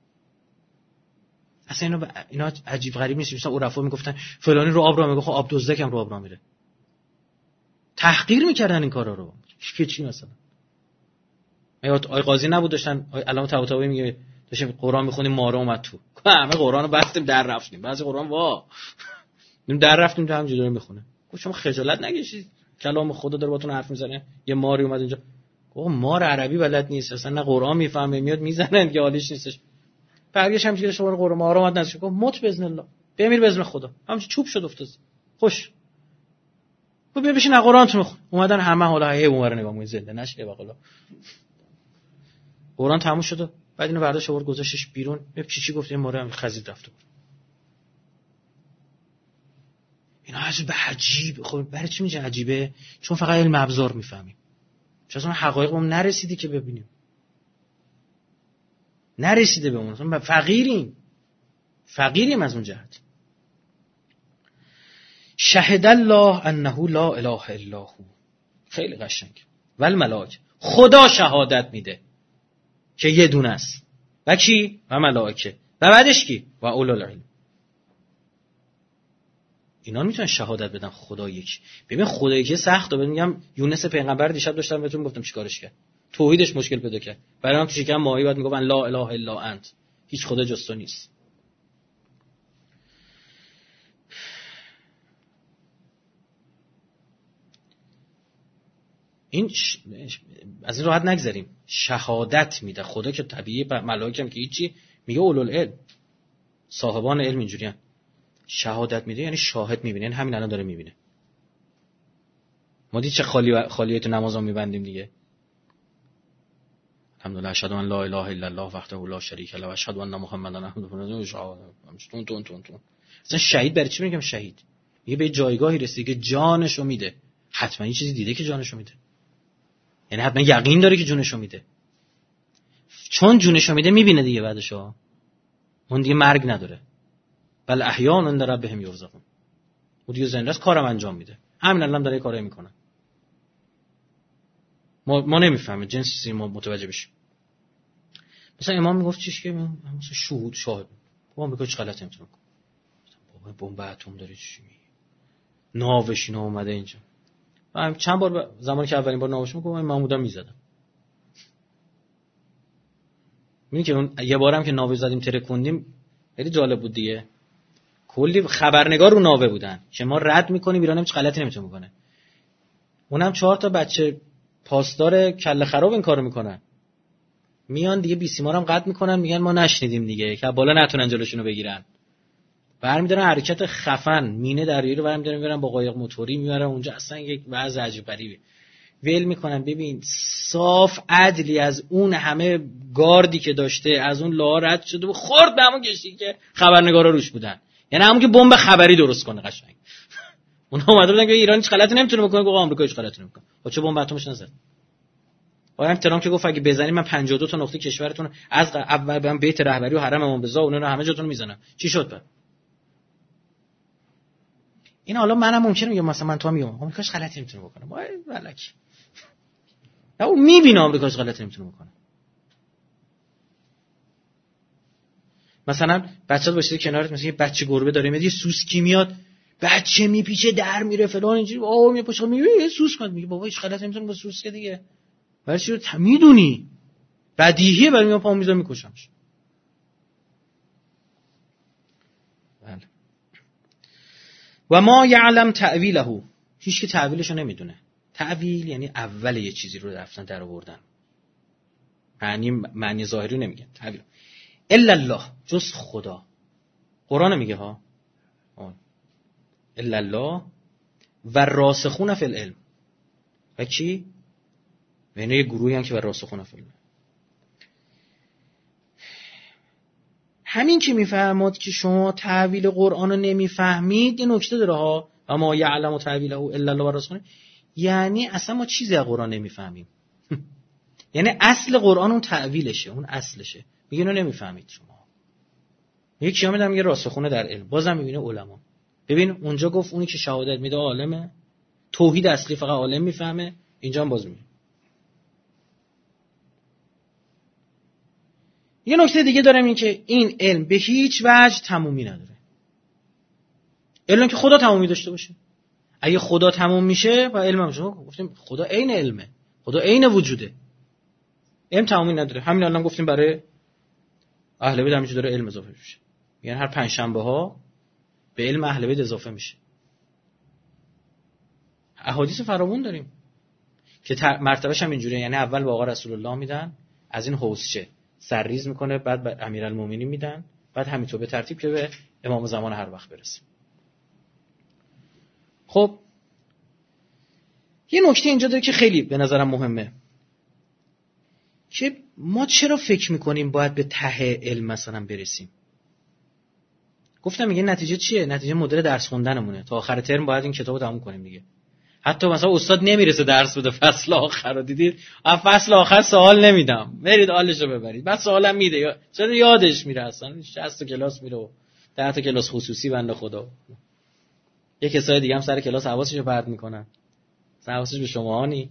اصلا اینا عجیب غریب نیست. مثلا عرفا میگفتن فلانی رو آب را میگه، خب آب دزدک هم رو آب را میره. تحقیر میکردن این کارا رو. چی مثلا آی قاضی نبود داشتن علامه طباطبایی میگه داشتیم قرآن میخونیم ماره اومد تو، همه قرآن رو بستیم در رفتیم، بعضی قرآن وا در رفتیم تو همینجوری میخونه. گفت شما خجالت نکشید کلام خدا داره باتون حرف میزنه، یه ماری اومد اینجا. گفت مار عربی بلد نیست اصلا، نه قرآن میفهمه، میاد میزنن که حالیش نیستش. برگشت هم که شما قرآن ماره اومد نذاشت. گفت مت باذن الله، بمیر باذن خدا. همش چوب شد افتاد. خوش گفت بیا بشین قرآن تو بخون. اومدن همه حالا هی اونور نگاه می‌کنه زنده نشه واقعا. قرآن تموم شد، بعد اینو برداشت آورد گذاشتش بیرون. ببین چی گفت، این ماره هم خزید رفته بود. اینا عجیب. خب برای چی میگه عجیبه؟ چون فقط علم ابزار میفهمیم، چون اصلا حقایقمون نرسیدی که ببینیم. نرسیده به اون، فقیریم از اون جهت. شهد الله انه لا اله الا هو، خیلی قشنگ. والملائکه، خدا شهادت میده که یه دونه است. و کی؟ و ملائکه. و بعدش کی؟ و اولوالعلم. اینا میتونن شهادت بدن خدا یک. ببین خدا یکی سخته. میگم یونس پیغمبر دیشب داشتم بهتون گفتم چیکارش کرد. توحیدش مشکل پیدا کرد. برای هم تو شکم ماهی بعد میگفتن لا اله الا انت، هیچ خدا جز تو نیست. این از این راحت نگذریم. شهادت میده خدا که طبیعی، ملائکه هم که هیچی، میگه اولوالعلم، صاحبان علم اینجوریان. شهادت میده یعنی شاهد میبینه، یعنی همین الان داره میبینه. ما دید چه خالیت نمازا میبندیم دیگه. الحمدلله اشهد ان لا اله الا الله وحده لا شریک له و اشهد ان محمدن عبده و رسوله. تون اصلا شهید برای چی میگم شهید؟ میگه به جایگاهی رسیده که جانشو میده. حتما این چیزی دیده که جانشو میده، یعنی حتما یقین داره که جونشو میده. چون جونشو میده میبینه دیگه بعدشو، اون دیگه مرگ نداره. بل احیاء عند ربهم یرزقون، اون دیگه زنده است، کارم انجام میده. همین الان داره کارایی میکنه. ما نمیفهمیم جنسی ما متوجه بشیم. مثلا امام میگفت چیش که مثلا شهود شاهد بابا میگه چه غلطی میتونه کنه. بابا بمب اتم داره چی میگه؟ ناوش اینا اومده اینجا. من چند بار زمانی که اولین بار ناوش میگم محمودا میزدم. میگه که اون یه بارم که ناوه زدیم ترکوندیم خیلی جالب بود دیگه. کلی خبرنگار رو ناوه بودن که ما رد میکنیم ایران هیچ غلطی نمیتونه بکنه. اونم 4 تا بچه پاسدار کله خراب این کارو میکنن. میان دیگه بی سیمار هم قطع میکنن، میگن ما نشنیدیم دیگه که بالا نتونن جلوشونو بگیرن. برمی‌دارن حرکت خفن مینه دریایی رو برمی‌دارن میبرن با قایق موتوری میبرن اونجا. اصلا یک وضع عجیب غریبه. ول میکنن. ببین صاف عدلی از اون همه گاردی که داشته از اون لاه رد شده و خورد به همون کشتی که خبرنگارا روش بودن، یعنی همون که بمب خبری درست کنه قشنگ. اونها اومده بودن که ایران هیچ غلطی نمیتونه بکنه، گفت آمریکا هیچ غلطی نمیکنه. با چه بمب اتمش نزد. آقای ترامپ که گفت اگه بزنید من 52 تا نقطه کشورتون از اول برم بیت رهبری و حرم امام رضا اونا رو همه جاتون میزنم. چی شد بعد؟ این حالا منم ممکنه میگم مثلا من تو هم میگم آمریکاش غلطی نمیتونه بکنه. وای ولک. نه اون میبینه آمریکاش غلطی نمیتونه بکنه. مثلا بچه‌ها باشه کنارت، مثلا یه بچه گربه داره میاد یه سوسکی میاد، بچه میپیچه در میره فلان اینجوری، آه میپاشه میگه سوسک میاد، میگه بابا هیچ غلطی نمیتونه با سوسک دیگه. برای چی رو میدونی بدیهیه، برای میام پامو میذارم میکشمش. بله. و ما یعلم تأویله، هیچ که تأویلشو نمیدونه. تأویل یعنی اول یه چیزی رو رفتن در آوردن، معنی ظاهری نمیگن. تأویل الا الله، جز خدا. قرآن میگه ها الا الله و راسخون فی العلم. و کی؟ یعنی یه گروهی هم که و راسخون فی العلم. همین که میفهمید که شما تأویل قرآن رو نمیفهمید یه نکته داره ها. و ما یعلم تأویله الا الله و راسخون، یعنی اصلا ما چیزی از قرآن نمیفهمیم. یعنی اصل قرآن اون تأویلشه، اون اصلشه. میگه اینو نمیفهمید شما. یکی کیا میدم میگه راسخونه در علم، بازم میبینه علما. ببین اونجا گفت اونی که شهادت میده عالمه، توحید اصلی فقط عالم میفهمه، اینجا هم باز میگه. یه نکته دیگه دارم، این که این علم به هیچ وجه تمومی نداره. علم که خدا تمومی داشته باشه. اگه خدا تموم میشه و علم هم شما گفتیم خدا عین علمه، خدا عین وجوده، علم تمومی نداره. همین الان گفتیم برای اهل بیت همینجوری داره علم اضافه میشه، یعنی هر 5 شنبه ها به علم اهل بیت اضافه میشه. احادیث فراوون داریم که مرتبهش هم اینجوریه، یعنی اول به آقا رسول الله میدن، از این حوضچه سرریز میکنه، بعد به امیرالمومنین میدن، بعد همینطور به ترتیب که به امام زمان هر وقت برسه. خب یه نکته اینجا داره که خیلی به نظرم مهمه، که ما چرا فکر میکنیم باید به ته علم مثلا برسیم. گفتم میگه نتیجه چیه؟ نتیجه مدل درس خوندنمونه، تا آخر ترم باید این کتابو تموم کنیم دیگه. حتی مثلا استاد نمیرسه درس بده فصل آخر رو دیدید، فصل آخر سوال نمیدم برید حالشو ببرید، بعد سوالم میده چرا یادش میره، اصلا 60 تا کلاس میره و 10 تا کلاس خصوصی بنده خدا. یه کسای دیگه هم سر کلاس حواسشو پرت میکنن، حواسش به شما هانی.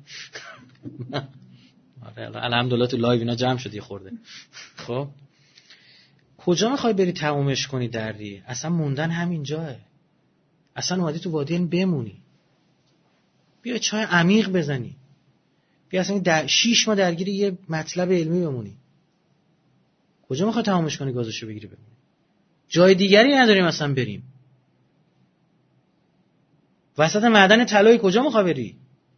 الحمدلله تو لایو اینا جمع شد یه خورده. خب کجا میخوای بری تمومش کنی دری؟ اصلا موندن همینجاه، اصلا اومدی تو وادی علم بمونی. بیا چای عمیق بزنی، بیا اصلا 6 ماه درگیر یه مطلب علمی بمونی. کجا میخوای تمومش کنی گازشو بگیری بمونی؟ جای دیگری نداریم اصلا بریم. وسط معدن طلایی کجا میخوای بری؟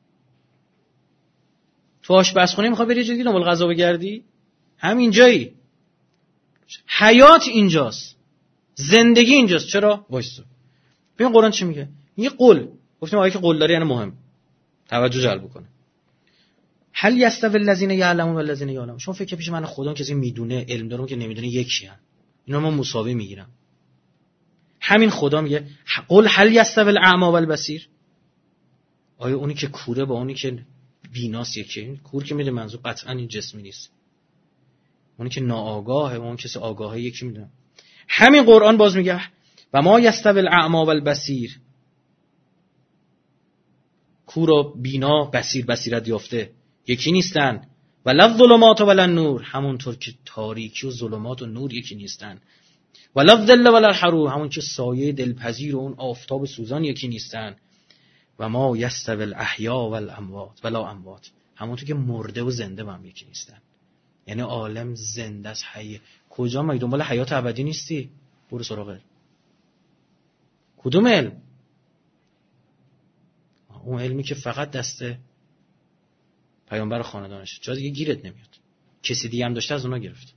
تو آشپزخونه میخوای بری جدی دنبال غذا بگردی؟ همین جایی. حیات اینجاست، زندگی اینجاست. چرا؟ وایسا ببین قرآن چی میگه. یه قول گفتیم آیه که قول داره یعنی مهم، توجه جلب کنه. هل یستوی الذین یعلمون والذین یعلمون. شما فکر پیش من خدا کسی میدونه علم داره که نمیدونه یکی ان، اینا ما مساوی میگیرم. همین خدا میگه قل هل یستوی الاعمی والبصیر. آیا اونی که کوره با اونی که بیناست یکی؟ کور که میده منظور قطعا این جسمی نیست، اونی که ناآگاهه و اون کسی آگاهه یکی میدونه. همین قرآن باز میگه و ما یستوی الاعمی والبصیر. کور و بینا، بصیر بصیرت یافته یکی نیستن. ولا الظلمات ولا النور، همونطور که تاریکی و ظلمات و نور یکی نیستن. ولا الظل ولا الحرور، همون که سایه دلپذیر و اون آفتاب سوزان یکی نیستن. و ما یستوی الاحیا والاموات ولا اموات، همونطور که مرده و زنده هم یکی نیستن. یعنی عالم زنده است، حیه. کجا ما دنبال حیات ابدی نیستی؟ برو سراغ کدوم علم؟ اون علمی که فقط دست پیامبر خاندانشه، جا دیگه گیرت نمیاد. کسی دیگه هم داشته از اونا گرفت.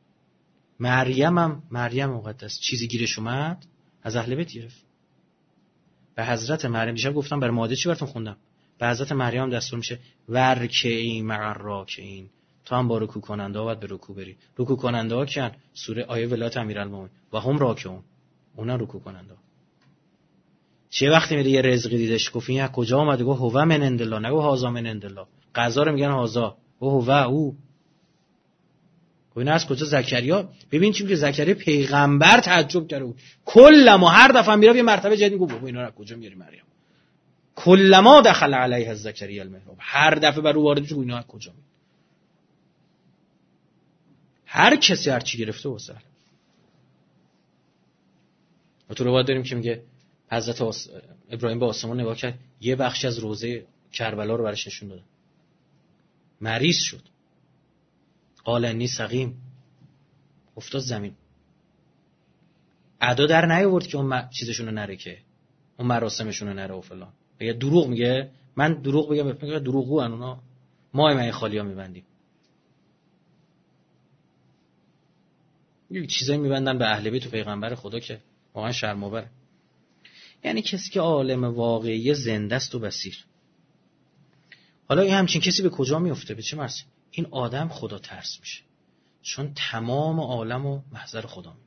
مریم مقدس چیزی گیرش اومد از اهل بیت گرفت. به حضرت مریم دیشب گفتم برای ماده چی براتون خوندم. به حضرت مریم دستور میشه ورکعی مع الراکعین، تو هم با رکوع کننده ها باید به رکوع بری. رکوع کننده ها کیان؟ سوره آیه ولایت امیرالمومنین و هم راکعون، اونا رکوع کننده ها. چه وقتی میره یه رزقی دیدش گفت این از کجا اومده؟ گفت هو من عند الله، نگو هازا من عند الله. غذا رو میگن هازا و هو او. این از کجا؟ زکریا. ببین چی میگه زکریا پیغمبر تعجب کرده بود. کلما هر دفعه میره یه مرتبه جدید میگه بابا اینا رو از کجا میاری مریم؟ کلما دخل علیها زکریا المحراب، هر دفعه بر او وارد شد اینا از کجا میاد؟ هر کسی هر چی گرفته واسه. و تو روایت داریم که میگه حضرت ابراهیم به آسمان نگاه کرد، یه بخشی از روضه کربلا رو برش نشون داد. مریض شد. قال انی سقیم، افتاد زمین. ادا در نیاورد که اون چیزشون رو نره، که اون مراسمشون رو نره و فلان. بگه دروغ میگه، من دروغ بگم میگه دروغگو ان اونا، ما این خالیا میبندیم. یه چیزایی میبندن به اهل بیت و پیغمبر خدا که واقعا شرم آوره. یعنی کسی که عالم واقعی زنده است و بصیر. حالا این همچین کسی به کجا میفته؟ به چه مرسی؟ این آدم خدا ترس میشه، چون تمام عالم و محضر خدا میبینه.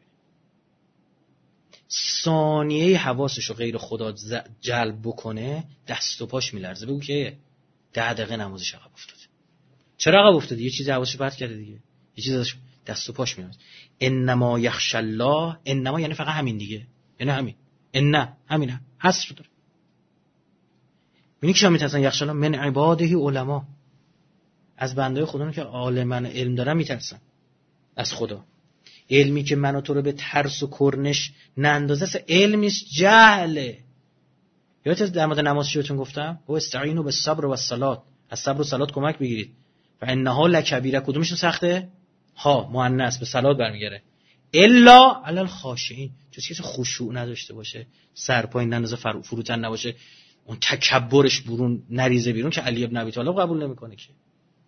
ثانیه حواسش رو غیر خدا جلب بکنه دست و پاش میلرزه. بگو که 10 دقیقه نمازش عقب افتاده. چرا عقب افتاده؟ یه چیزی حواسش پرت کرده دیگه، یه چیزی ازش دست و پاش میاد. انما یخشى الله، انما یعنی فقط همین دیگه، یعنی همین. ان همین حصر داره. ببینید که میترسن یخشى الله من عباده علما، از بندهای خدا که عالمن علم دارن میترسن از خدا. علمی که من و تو رو به ترس و کرنش نندازه، اصلا علم نیست، جهله. یادت در مورد نماز چی بهتون گفتم؟ و استعینوا بالصبر والصلاه، از صبر و صلات کمک بگیرید. و انها لکبیره، کدومشون سخته؟ ها مؤنث به صلات برمیگره. الا علی الخاشعین، جز کسی خشوع نداشته باشه، سر پایین نندازه، فروتن نباشه، اون تکبرش برون نریزه بیرون، که علی ابن ابی طالب قبول نمیکنه. که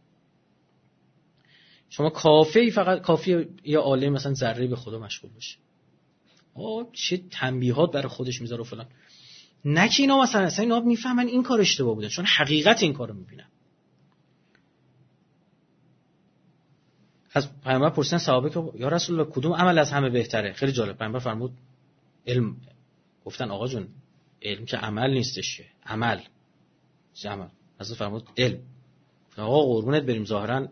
شما فقط کافیه یا عالم مثلا ذره به خدا مشغول باشه، چه تنبیهات برای خودش میذاره و فلان. نه که اینا مثلا اینا میفهمن این کار اشتباه بوده، چون حقیقت این کارو میبینن. از پیامبر پرسیدن صحابه که یا رسول الله کدوم عمل از همه بهتره؟ خیلی جالب. پیامبر فرمود علم. گفتن آقا جون علم که عمل نیستش، عمل عمل. حضرت فرمود علم. آقا قربونت بریم، ظاهرا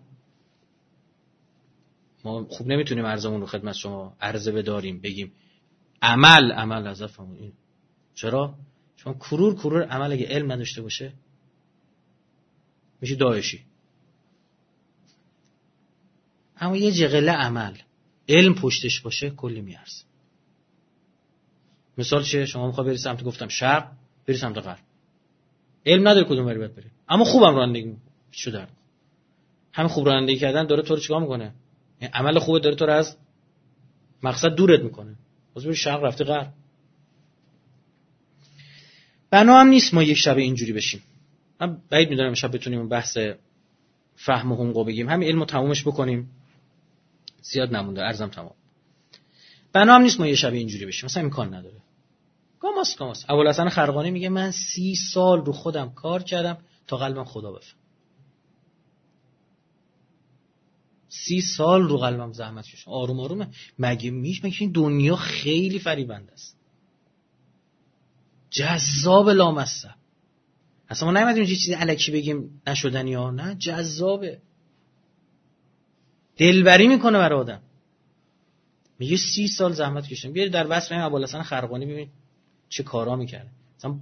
ما خوب نمیتونیم عرضمون رو خدمت شما عرضه بداریم بگیم عمل حضرت فرمود این. چرا؟ چون کرور عمل اگه علم نداشته باشه میشه داعشی. اما یه جغله عمل علم پشتش باشه کلی میارزه. مثال چیه؟ شما میخوای بری سمت گفتم شرق، بری سمت غرب، علم نداره کدوم بری باید بری، اما خوبم رانندگی چی در همین خوب رانندگی کردن داره تو رو چیکار میکنه؟ این عمل خوبه داره تو رو از مقصد دورت میکنه. باز بری شرق رفتی غرب. بنا هم نیست ما یک شب اینجوری بشیم. من بعید میدونم شب بتونیم بحث فهم و حقوق بگیم، همین علمو تمومش بکنیم، زیاد نمونده، عرضم تمام. بنا هم نیست ما یه شب اینجوری بشیم، مثلا امکان نداره. گاماس ابوالحسن خرقانی میگه من 30 سال رو خودم کار کردم تا قلبم خدا بفهم. 30 سال رو قلبم زحمت کشیدم، آروم مگه این دنیا خیلی فریبنده است، جذاب لامصب. اصلا ما نمیدونیم چه چیزی الکی بگیم نشدنی ها، نه جذابه، دلبری میکنه برای آدم. میگه 30 سال زحمت کشیدم. بیاید در وصف این ابوالحسن خرقانی ببینید چه کارا میکرده. مثلا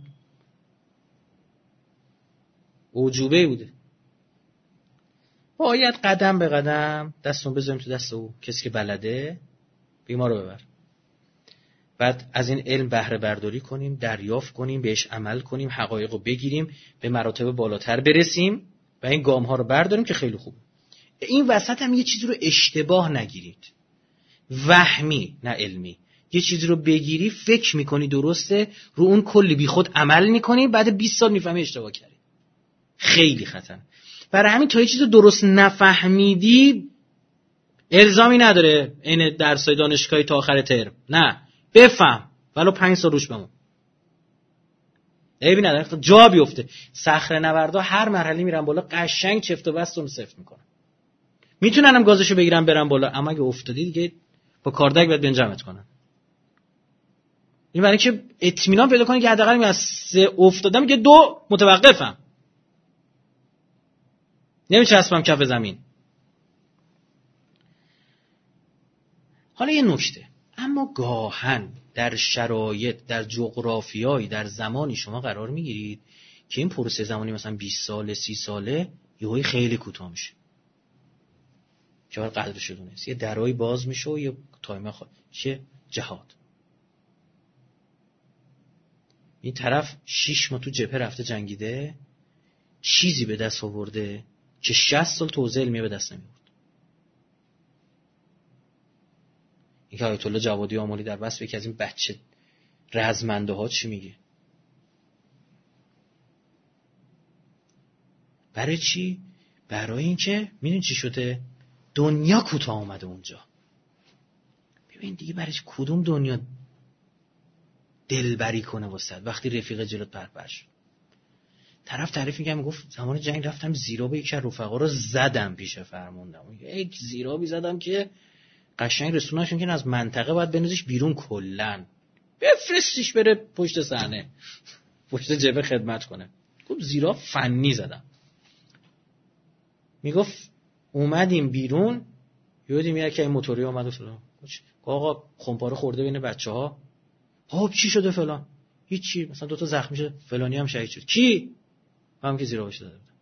اوجوبه بوده. باید قدم به قدم دستون بذاریم تو دست او، کسی که بلده بیما رو ببر. بعد از این علم بهره برداری کنیم، دریافت کنیم، بهش عمل کنیم، حقایق رو بگیریم، به مراتب بالاتر برسیم و این گام ها رو برداریم که خیلی خوبه. این وسط هم یه چیزی رو اشتباه نگیرید، وهمی نه علمی. یه چیزی رو بگیری فکر میکنی درسته، رو اون کلی بی خود عمل میکنی، بعد 20 سال میفهمی اشتباه کردی. خیلی خطر. برای همین تا یه چیز رو درست نفهمیدی الزامی نداره این درسای دانشگاهی تا آخر ترم، نه بفهم ولو 5 سال روش بمون. عیبی نداره جا بیفته. صخره نوردا هر مرحله میرن بالا، قشنگ چفت و بستون سفت میکنن، میتونن هم گازشو بگیرن برن بالا، اما اگه افتادی دیگه با کاردک باید بنجامت کنن. این برای که اطمینان پیدا کنی که حداقل از 3 افتادم که 2 متوقفم، نمیچسبم کف زمین. حالا یه نکته، اما گاهن در شرایط، در جغرافیایی، در زمانی شما قرار میگیرید که این پروسه زمانی مثلا 20 ساله 30 ساله یهویی خیلی کوتاه میشه که باید قدرش رو دونست. یه درایی باز میشه و یه تایم چه جهاد. این طرف 6 ماه تو جبهه رفته جنگیده، چیزی به دست آورده که 60 سال توزیع علمیه به دست نمیورد. این که آیت الله جوادی آملی در وصف یکی از این بچه رزمنده ها چی میگه؟ برای چی؟ برای اینکه میدونی چی شده؟ دنیا کوتاه اومده اونجا. ببین دیگه برای کدوم دنیا دلبری کنه واسه وقتی رفیق جلوت بربر شد. طرف تعریف میگه، میگفت زمان جنگ رفتم زیراب یکی از رفقا رو زدم پیش فرموندم. یک زیرابی زدم که قشنگ رسوناشون که از منطقه باید بنازیش بیرون، کلن بفرستیش بره پشت صحنه پشت جبهه خدمت کنه. گفت زیراب فنی زدم. میگفت اومدیم بیرون یادیم یکی این موتوری اومد و فلان. آقا خمپاره خورده بین بچه‌ها. چی شده فلان؟ هیچی، مثلا 2 تا زخمی شده، فلانی هم شهید شد. کی؟ هم که زیرابش داده بود.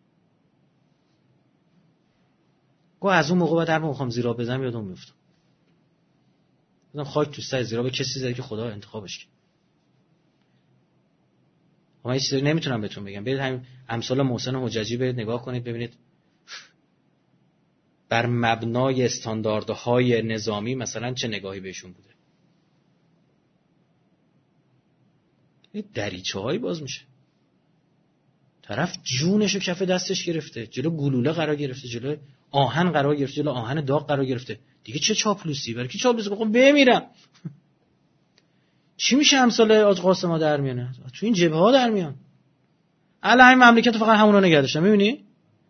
گفت از اون موقع بعد هر موقع میخوام زیراب بزنم یادم میفته. گفتم خاک تو سر زیراب کسی زده که خدا انتخابش کرد. من هیچ چیزی نمیتونم بهتون بگم. برید همین امثال محسن حججی برید نگاه کنید ببینید بر مبنای استانداردهای نظامی مثلا چه نگاهی بهشون بوده. این دریچه‌هایی باز میشه. طرف جونشو کف دستش گرفته، جلو گلوله قرار گرفته، جلو آهن قرار گرفته، جلو آهن داغ قرار گرفته. دیگه چه چاپلوسی؟ برای کی چاپلوسی؟ بخوام بمیرم. چی میشه امثال آج قاسم‌ها در میانه؟ تو این جبهه‌ها در میان. الان همین مملکت فقط همونا نگه داشتن. میبینی؟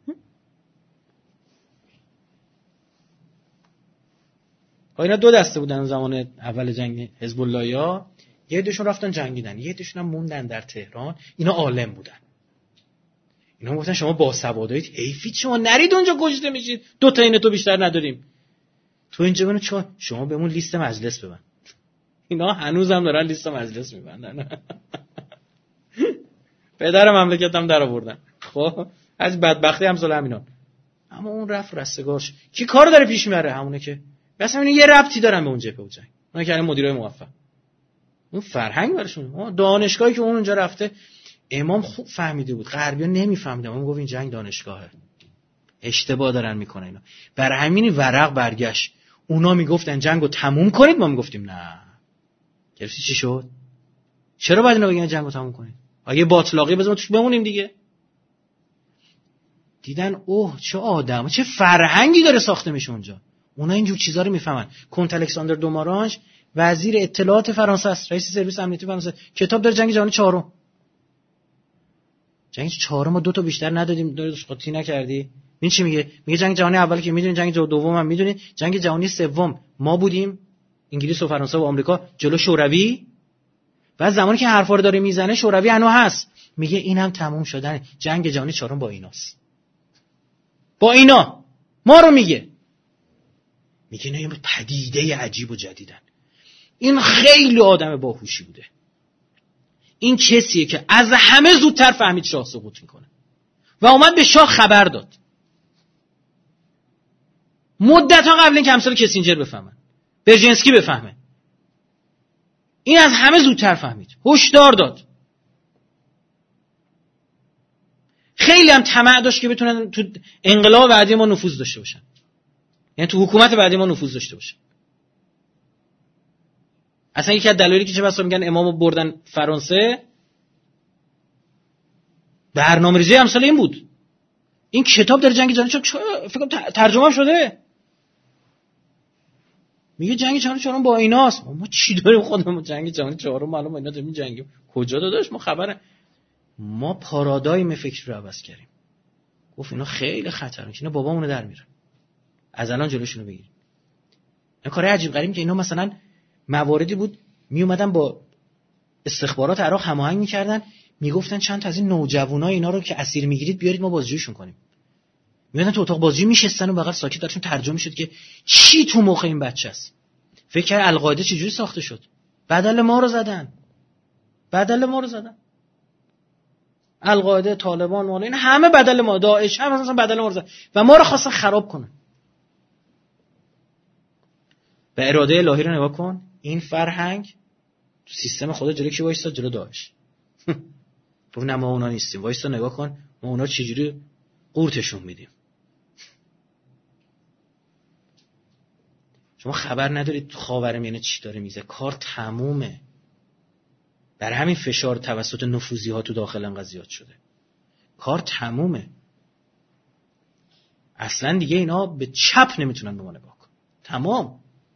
اینا 2 دسته بودن زمان اول جنگ حزب اللهیا. یه عدهشون رفتن جنگیدن، یه عدهشون هم موندن در تهران. اینا عالم بودن. اینا گفتن شما باسوادایید، حیفید شما نرید اونجا کشته میشید، 2 تا این تو بیشتر نداریم. تو اینجا ببینید چون شما بهمون لیست مجلس ببند. اینا هنوزم دارن لیست مجلس میبندن. پدر مملکتم در آوردن. خب از بدبختی همسال همینا. اما اون رفت رستگارش کی کارو داره پیش میبره؟ همونه که بس همین یه ربطی دارن به اون جبهه و جنگ. اونا که مدیرای موفق، اون فرهنگ براشون، دانشگاهی که اون اونجا رفته. امام خوب فهمیده بود، غربی‌ها نمیفهمیدن. اون گفت این جنگ دانشگاهه، اشتباه دارن میکنن اینا. برای همین ورق برگشت، اونا میگفتن جنگو تموم کنید، ما میگفتیم نه. گرفتی چی شد؟ چرا باید اینا بگن جنگو تموم کنید؟ اگه باطلاقی بزنیم توش بمونیم دیگه. دیدن اوه چه آدم، چه فرهنگی داره ساخته میشه اونجا. اونا اینجور چیزا رو میفهمن. کنت الکساندر دومارانژ وزیر اطلاعات فرانسه است، رئیس سرویس امنیتی فرانسه، کتاب داره جنگ جهانی 4. جنگ 4 ما 2 تا بیشتر ندادیم، دارش قاطی نکردی. این چی میگه؟ میگه جنگ جهانی اولی که میدونید، جنگ دوم هم میدونید، جنگ جهانی سوم ما بودیم، انگلیس و فرانسه و آمریکا جلو شوروی. بعد زمانی که حرفا رو داره میزنه شوروی هنوز هست، میگه اینم تموم شدن، جنگ جهانی 4 با ایناست. با اینا ما رو میگه نه یه پدیده عجیب و جدیدن. این خیلی آدم باهوشی بوده. این کسیه که از همه زودتر فهمید شاه سقوط میکنه و اومد به شاه خبر داد. مدت‌ها قبل اینکه امثال کسینجر بفهمن، برژنسکی بفهمه، این از همه زودتر فهمید، هشدار داد. خیلی هم طمع داشت که بتونن تو انقلاب بعدی ما نفوذ داشته باشن، یعنی تو حکومت بعدی ما نفوذ داشته باشن. اصلا یکی از دلایلی که چه بسا میگن امامو بردن فرانسه، برنامه‌ریزی امثال این بود. این کتاب در جنگ جهانی فکر کنم ترجمه شده، میگه جنگ جهانی 4 با ایناست. ما چی داریم خودمون جنگ جهانی 4 معلومه اینا داریم جنگیم، کجا داداش ما خبره؟ ما پارادایم فکر رو عوض کردیم. گفت اینا خیلی خطرناکه، اینا بابامونو در میره، از الان جلوشونو بگیریم. این کار عجیب غریبی که اینا مثلا مواردی بود می اومدن با استخبارات عراق هماهنگ میکردن، میگفتن چند تا از این نوجوانای اینا رو که اسیر میگیرید بیارید ما بازجوییشون کنیم. میادن تو اتاق بازجویی میشستن و بغل ساکت درشون ترجمه میشد که چی تو مخ این بچه است. فکر کرد القاعده چجوری ساخته شد. بدل ما رو زدن. القاعده، طالبان، والا این همه بدل ما، داعش هم مثلا بدل ما رو زدن و ما رو خواستن خراب کنن. به اراده الهی رو نگاه کن. این فرهنگ تو سیستم خدا جلوی کی وایساد؟ جلو داعش. گفت نه ما اونا نیستیم، وایسا نگاه کن ما اونا چجوری قورتشون میدیم. شما خبر ندارید تو خاورمیانه چی داره میزه، کار تمومه. در همین فشار توسط نفوذی ها تو داخل انقدر زیاد شده، کار تمومه. اصلا دیگه اینا به چپ نمیتونن به ما نگاه کن. تمام.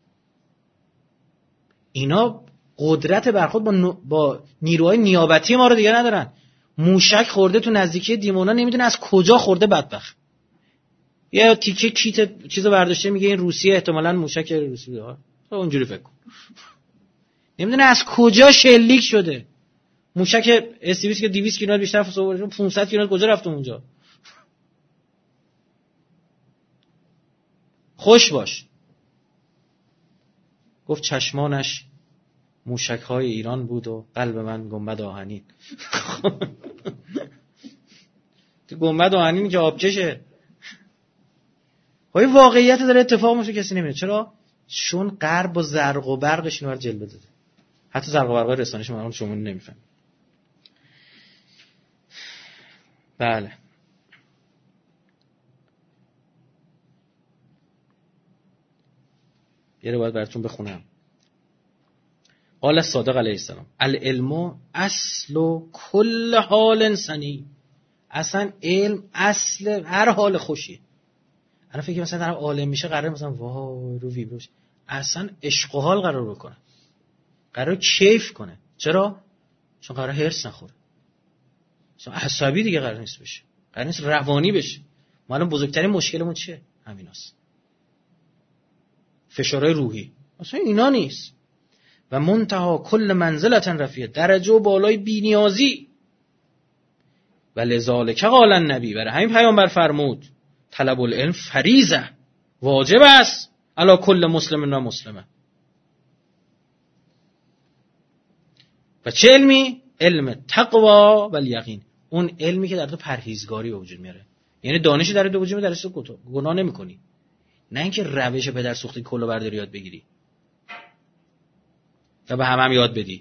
اینا قدرت برخورد با نیروهای نیابتی ما رو دیگه ندارن. موشک خورده تو نزدیکی دیمونا، نمیدونه از کجا خورده بدبخت. یا تیکه کیت چیزو برداشته میگه این روسیه، احتمالاً موشک روسی بوده. اونجوری فکر کن. نمیدونه از کجا شلیک شده. موشک اس-200 که 200 کیلومتر بیشتر 500 کیلومتر کجا رفت اونجا؟ خوش باش. گفت چشمانش موشک‌های ایران بود و قلب من گنبد آهنین. تو گنبد آهنین که آبچشه. های واقعیت داره اتفاق میشه، کسی نمیدونه. چرا؟ چون غرب با زرق و برقش اینو جلوه داده. حتی زرق و برق رسانه‌اش ما شما نمیفهمید. بله. یه رو باید براتون بخونم. قال صادق علیه السلام العلم اصل کل حال انسانی. اصلا علم اصل هر حال خوشی. انا فکر مثلا طرف عالم میشه قراره مثلا وای رو ویبروش، اصلا عشق و حال قرار بکنه، قراره کیف کنه. چرا؟ چون قراره هرس نخوره، چون عصبی دیگه قرار نیست بشه، قرار نیست روانی بشه. ما الان بزرگترین مشکلمون چیه؟ همیناست، فشارهای روحی. اصلا اینا نیست. و منتها کل منزلتن رفیع، درجه و بالای بی‌نیازی. ولذالک قال النبی، برای همین پیامبر فرمود طلب العلم فریضه، واجب است علی کل مسلم و مسلمه. و چه علمی؟ علم تقوا و الیقین، اون علمی که در تو پرهیزگاری به وجود میاره، یعنی دانشی در تو وجود میاره، درش گناه نمیکنی، نه اینکه روش پدر سوختی کلو برداری یاد بگیری و به هم یاد بدی.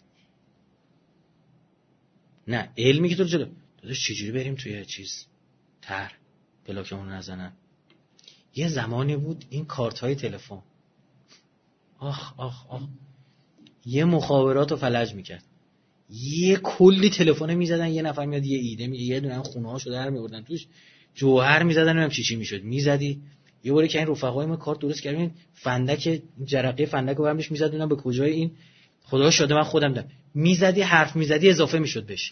نه، علمی که تو جلو داداش چجوری بریم توی چیز تر بلاکمون نزنن. یه زمانی بود این کارت های تلفن آخ آخ آخ یه مخابرات رو فلج میکرد، یه کلی تلفن میزدن، یه نفر میاد یه ایده میگه، یه دونه خونه هاشو در میوردن توش جوهر میزدن، نمیدونم چی میشد، میزدی. یه باره که این رفقای ما کارت درست کردیم، فندک جرقه فندک رو برمیش میزدن به کجای این، خدا شده من خودم دادم، میزدی حرف میزدی اضافه میشد بهش.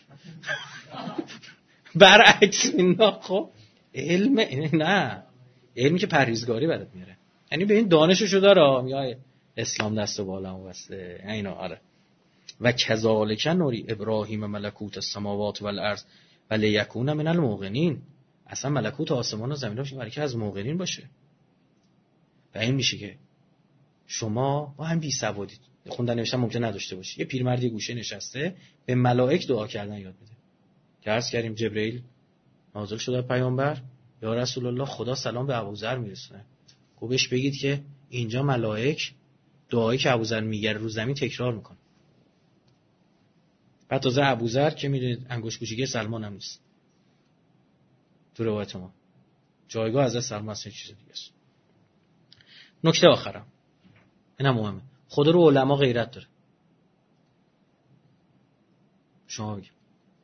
برعکس اینا. خب علم نه، علمی که پرهیزگاری برات میاره، یعنی به این دانششو داره، میگه اسلام دست بالا واسه اینا. آره. و کذالک نوری ابراهیم ملکوت السماوات والارض ولیکون من الموقنین، اصلا ملکوت آسمان و زمین باشه برای که از موقنین باشه. و این میشه که شما با هم بی سوادید، خوندن نوشتن ممکن نداشته باشی، یه پیرمردی گوشه نشسته به ملائک دعا کردن یاد میده. که عرض کردیم جبرئیل نازل شده پیامبر، یا رسول الله خدا سلام به ابوذر میرسونه، گفت بهش بگید که اینجا ملائک دعایی که ابوذر میگه رو زمین تکرار میکنه. بعد تازه ابوذر که میدونید انگشت کوچیکه سلمان هم نیست تو روایت ما، جایگاه از سلمان اصلا چیز دیگه است. نکته آخرم اینم مهمه، خدا رو علما غیرت داره. شما بگید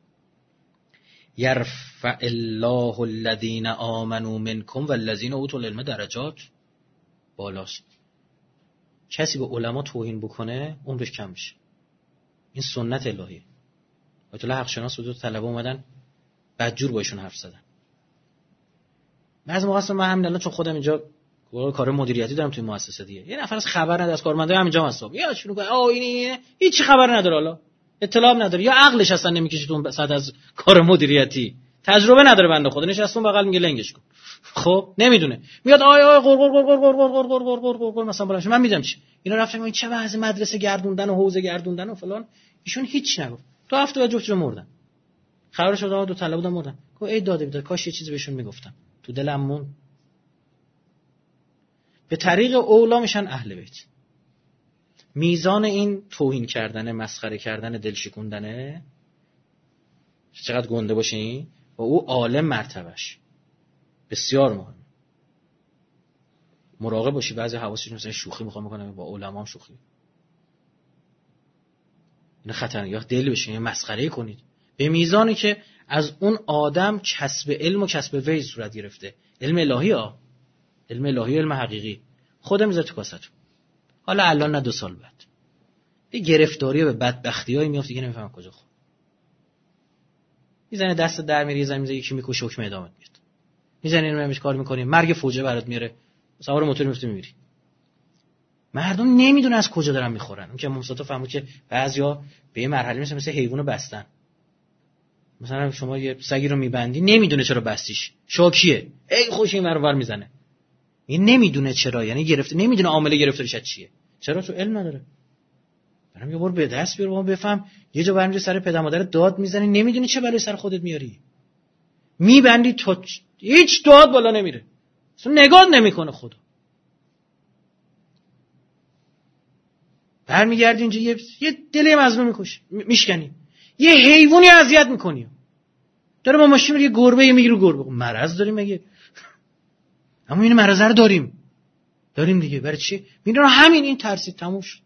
یرفع الله الذین آمنوا منکم والذین اوتوا العلم درجات، بالاست. کسی به علما توهین بکنه عمرش کم میشه، این سنت الهیه. آیت الله حق شناس و دو طلبه اومدن بدجور با ایشون حرف زدن. بعضی موقع اصلا من همین الان چون خودم اینجا کار مدیریتی دارم توی مؤسسه دیگه، یه نفر از خبر نداره از کارمندای همینجا هستم، یا شروع کنه این هیچ خبر نداره، حالا اطلاع نداره، یا عقلش اصلا نمیکشه تو صد از کار مدیریتی، تجربه نداره بنده خدا، نشسته اون بغل میگه لنگش کن. خب نمیدونه، میاد آی قرقر مثلا بالاش من میدم چی اینا رفتن این چه وضع مدرسه گردوندن و حوزه گردوندن و فلان، ایشون هیچ نگفت. تو هفته جفت رو مردن، خبر شد دو طلبه بودن مردن، گفت ای داده بیداد کاش یه چیزی بهشون میگفتم، تو دلم مون. به طریق اولا میشن اهل بیت. میزان این توهین کردن، مسخره کردن، دل شکوندنه چقدر گنده باشین و او عالم مرتبهش بسیار مهم. مراقب باشی، بعضی حواسشون مثلا شوخی میخوام میکنم با علما هم شوخی، این خطرناکه، یا دل بشین یا مسخره کنید به میزانی که از اون آدم کسب علم و کسب وحی صورت گرفته. علم الهی ها، علم الهی، علم حقیقی، خودم میذاره تو کاستون. حالا الان نه 2 سال بعد یه گرفتاری به بدبختیایی میافته دیگه نمیفهمم کجا خود میزنه دست در میری، زمین میزنه یکی میکشه حکم اعدامت میاد، میزنه نمیش کار میکنی، مرگ فوجه برات میاره، سوار موتور میفته میمیری. مردم نمیدونه از کجا دارن میخورن. اون که مصطفی فهمید که بعضیا به یه مرحله میرسن مثل حیوانو بستن. مثلا شما یه سگی رو میبندی نمیدونه چرا بستیش، شاکیه، ای خوش این ور میزنه، این نمیدونه چرا، یعنی گرفته، نمیدونه عامل گرفتاریش چیه. چرا؟ تو علم نداره. برام یه بار به دست بیار ما بفهم. یه جا برمی‌ری سر پدر مادر داد میزنی، نمیدونی چه بلایی سر خودت میاری، میبندی تا هیچ داد بالا نمیره، اصلا نگاه نمیکنه خدا. برمیگردی اینجا یه دلی مظلوم میشکنی، یه حیوانی اذیت میکنی، داره با ماشین میره یه گربه میگیره، گربه مرض داریم مگه؟ اما این مرض رو داریم دیگه، برای چی؟ میدونم همین این ترسید تموم شد.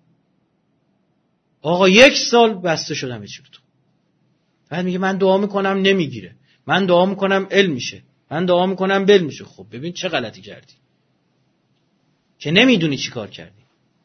آقا 1 سال بسته شدم چی بود. بعد میگه من دعا میکنم نمیگیره، من دعا میکنم علم میشه، من دعا میکنم بل میشه. خب ببین چه غلطی کردی که نمیدونی چی کار کردی.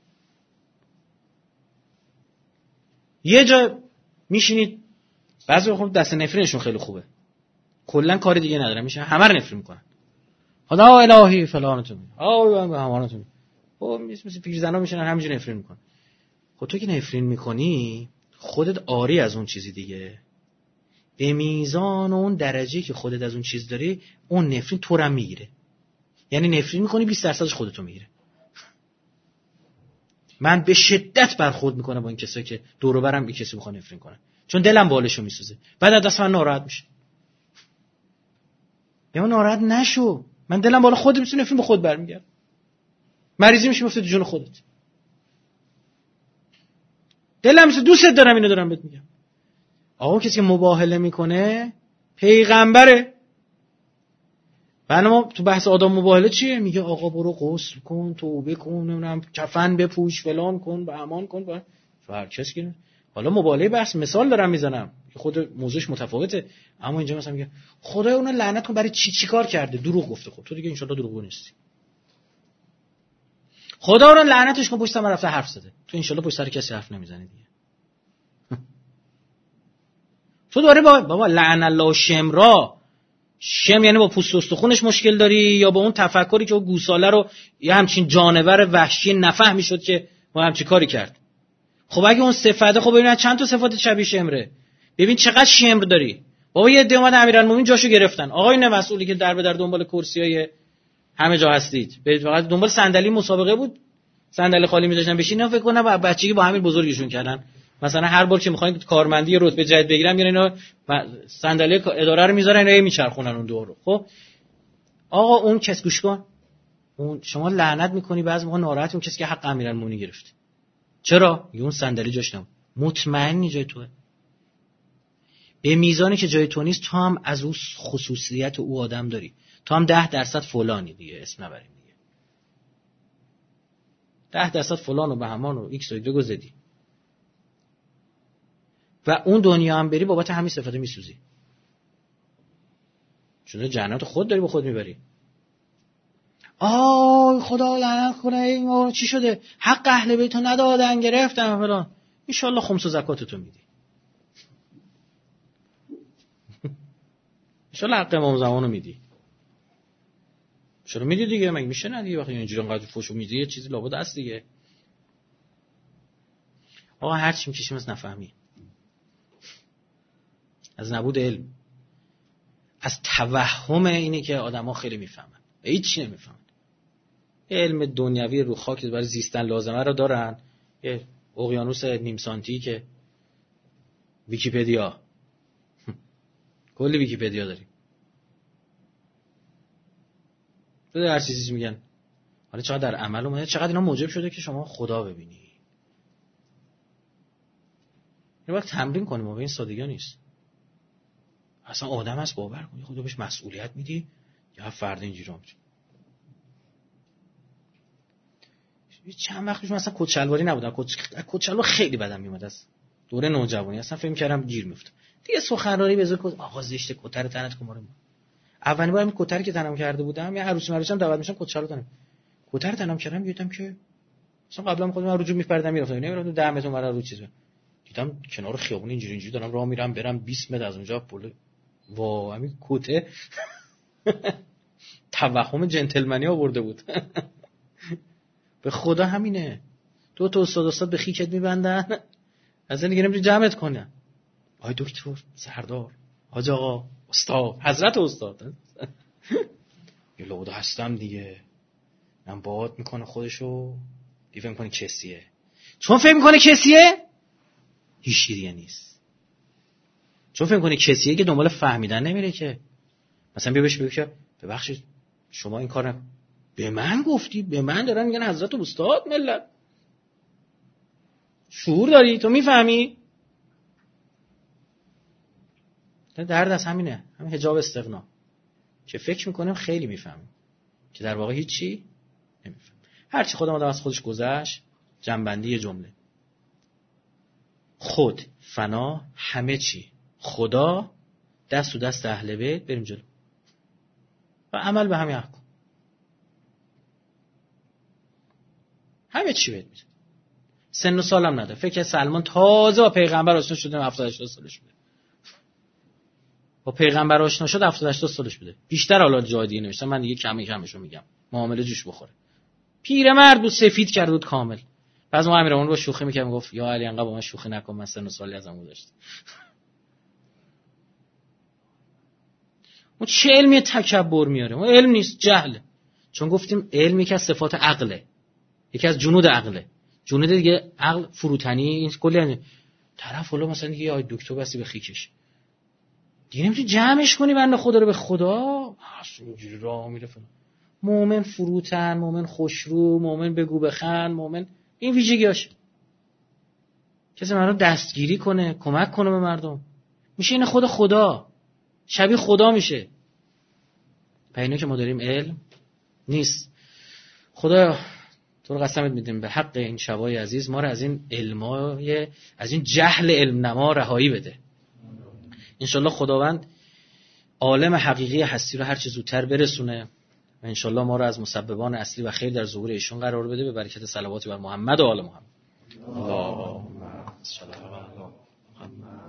یه جا میشینید، بعضی وقت دست نفرینشون خیلی خوبه، کلا کاری دیگه ندارن، میشه همه رو نفرین میکنن، خدا الهی فلانتون به همانتون. خب مثل پیرزنا میشنن همینجوری نفرین میکنن. خب تو که نفرین میکنی خودت آری از اون چیزی دیگه، به میزان اون درجه که خودت از اون چیز داری، اون نفرین تو رو میگیره. یعنی نفرین میکنی 20% خودتو میگیره. من به شدت برخورد میکنم با این کسایی که دور و برم به کسی میخوان نفرین کنن، چون دلم بالشو میسوزه. بعد از دست من ناراحت میشه. یا ناراحت نشو، من دلم بالا خودت میتونه نفرین به خود برمیگرد. مریضی میشه میفته تو جون خودت. دلم میشه دوست دارم، اینو دارم بهت میگم. آقا کسی که مباهله میکنه پیغمبره. ما تو بحث آدم مباهله چیه؟ میگه آقا برو غسل کن، توبه کن، نمیدونم کفن بپوش، فلان کن، به امان کن. هر کس که حالا مباهله بحث مثال دارم میزنم که خود موضوعش متفاوته، اما اینجا مثلا میگه خدای اون لعنت کن برای چی کار کرده؟ دروغ گفته. خب تو دیگه ان شاءالله دروغگو نیستی. خدا اون لعنتش کن پشت سر رفته حرف زده، تو ان شاءالله پشت سر کسی حرف نمیزنی دیگه. تو داره بابا لعن الله شمرا، شم یعنی با پوست و استخونش مشکل داری، یا با اون تفکری که اون گوساله رو یا همچین جانور وحشی نفهمی شد که با همچین کاری کرد. خب اگه اون صفته، خب ببین چند تا صفات شبیه شمره، ببین چقدر شمر داری. بابا یه عده اومد امیرالمومنین جاشو گرفتن. آقای مسئولی که در به در دنبال کرسیای همه جا هستید، فقط دنبال صندلی مسابقه بود، صندلی خالی می‌ذاشتن بشینن، فکر کنم بچگی با همین بزرگشون کردن. مثلا هر بار که می‌خواین کارمندی رتبه جدید بگیرن میرن اینا صندلی اداره رو میذارن اینا میچرخونن اون دور رو. خب آقا اون کس گوش کن، اون شما لعنت می‌کنی بعضی موقع ناراحت اون کسی که حق امیرالمومنین گرفت. چرا؟ اون صندلی جاش نبود. مطمئنی جای توئه. به میزانی که جای تو نیست تو هم از اون خصوصیت او آدم داری، تو هم 10% فلانی دیگه، اسم نبریم دیگه، 10% فلان و بهمان و ایکس و ایگرگ زدی و اون دنیا هم بری بابت همین صفات میسوزی، چون جنت خود داری با خود میبری. خدا لعنت کنه این چی شده؟ حق اهل بیتو ندادن گرفتن فلان. ان شاء الله خمس و زکاتتو میدی، ان شاء الله حق امام زمانو میدی. چرا میدی دیگه؟ مگه میشه ندی؟ وقتی اینجوری انقدر فوشو میدی یه چیزی لابد هست دیگه. آقا هر چی میکشیم از نفهمی، از نبود علم، از توهم اینه که آدما خیلی میفهمن، هیچ نمیفهمن. علم دنیوی رو خاک برای زیستن لازمه رو دارن، یه اقیانوس نیم سانتی که ویکی‌پدیا کلی ویکی‌پدیا داریم، تو هر چیزی میگن. حالا چقدر در عمل اومده، چقدر اینا موجب شده که شما خدا ببینی. اینو باید تمرین کنیم، و به این سادگی نیست. اصلا آدم هست باور کنی خدا بهش مسئولیت میدی یا فرد اینجوری میشه. چند وقت پیش مثلا کچلواری نبودم، کچلوار خیلی بدم میومد از دوره نوجوانی، اصلا فکر کردم گیر میافتم دیگه. سخنرانی بذار آقا زشت کتر تنت کمارم. اولین بارم کتری که تنم کرده بودم، یه عروسیم دعوت میشم کچلو تنم، کتر تنم کردم، دیدم که مثلا قبلا خودم رو جو میپردم میرفتم، نمیرفتم 10 متر ور رو چیزا، دیدم کنار خیابون اینجوری دارم راه میرم، برم 20 متر از اونجا پل، وا همین کته توهم جنتلمنی آورده بود. به خدا همینه، دو تا استاد به خیکت میبندن، از این دیگه نمیتونی جمعت کنه. آی دکتر، سردار، حاج آقا، استاد، حضرت استاد. یه لوده هستم دیگه، من باد میکنه خودشو، دیگه فکر میکنه کسیه. چون فکر میکنه کسیه هیچ دیگه نیست. چون فکر میکنه کسیه که دنبال فهمیدن نمیره که. مثلا بیا بهش بگو که ببخشید شما این کار به من گفتی، به من دارن میگن حضرت و استاد. ملت شعور داری؟ تو میفهمی؟ درد از همینه، همین حجاب استغنا که فکر میکنیم خیلی میفهمیم که در واقع هیچی نمیفهم. هرچی خودم آدم از خودش گذشت. جنبندی یه جمله: خود، فنا، همه چی، خدا، دست تو دست اهل بیت، بریم جلو و عمل به همین احکام. همه چی بهت میده. سن و سالم نداره. فکر سلمان تازه با پیغمبر آشنا شده، 70 80 سالش بوده. با پیغمبر آشنا شد 70 80 سالش بوده. بیشتر حالا جای دیگه نوشتم، من دیگه کمشو میگم. معامله جوش بخوره. پیرمرد بود، سفید کرد بود کامل. بعضی ما امیرمون با شوخی میکرد، میگفت یا علی انقدر با من شوخی نکن، من سن و سالی ازم گذشته. اون چه علمی تکبر میاره؟ اون علم نیست، جهله. چون گفتیم علم یکی از صفات عقله، یکی از جنود عقله. جنود دیگه عقل فروتنی این کلی یعنی طرف حالا مثلا دیگه آی دکتر بسی به خیکش دیگه نمیتونی جمعش کنی بنده خدا رو به خدا اینجوری راه میره فلان. مؤمن فروتن، مؤمن خوشرو، مؤمن بگو بخند، مؤمن این ویژگیاشه. کسی مردم دستگیری کنه، کمک کنه به مردم، میشه این خدا شبیه خدا میشه. پینا که ما داریم علم نیست. خدا تو رو قسمت میدیم به حق این شبای عزیز ما رو از این علمای، از این جهل علم نما رهایی بده. انشالله خداوند عالم حقیقی هستی رو هر چه زودتر برسونه و انشالله ما رو از مسببان اصلی و خیر در ظهور ایشون قرار بده، به برکت صلوات بر محمد و آل محمد. اللهم صل علی محمد.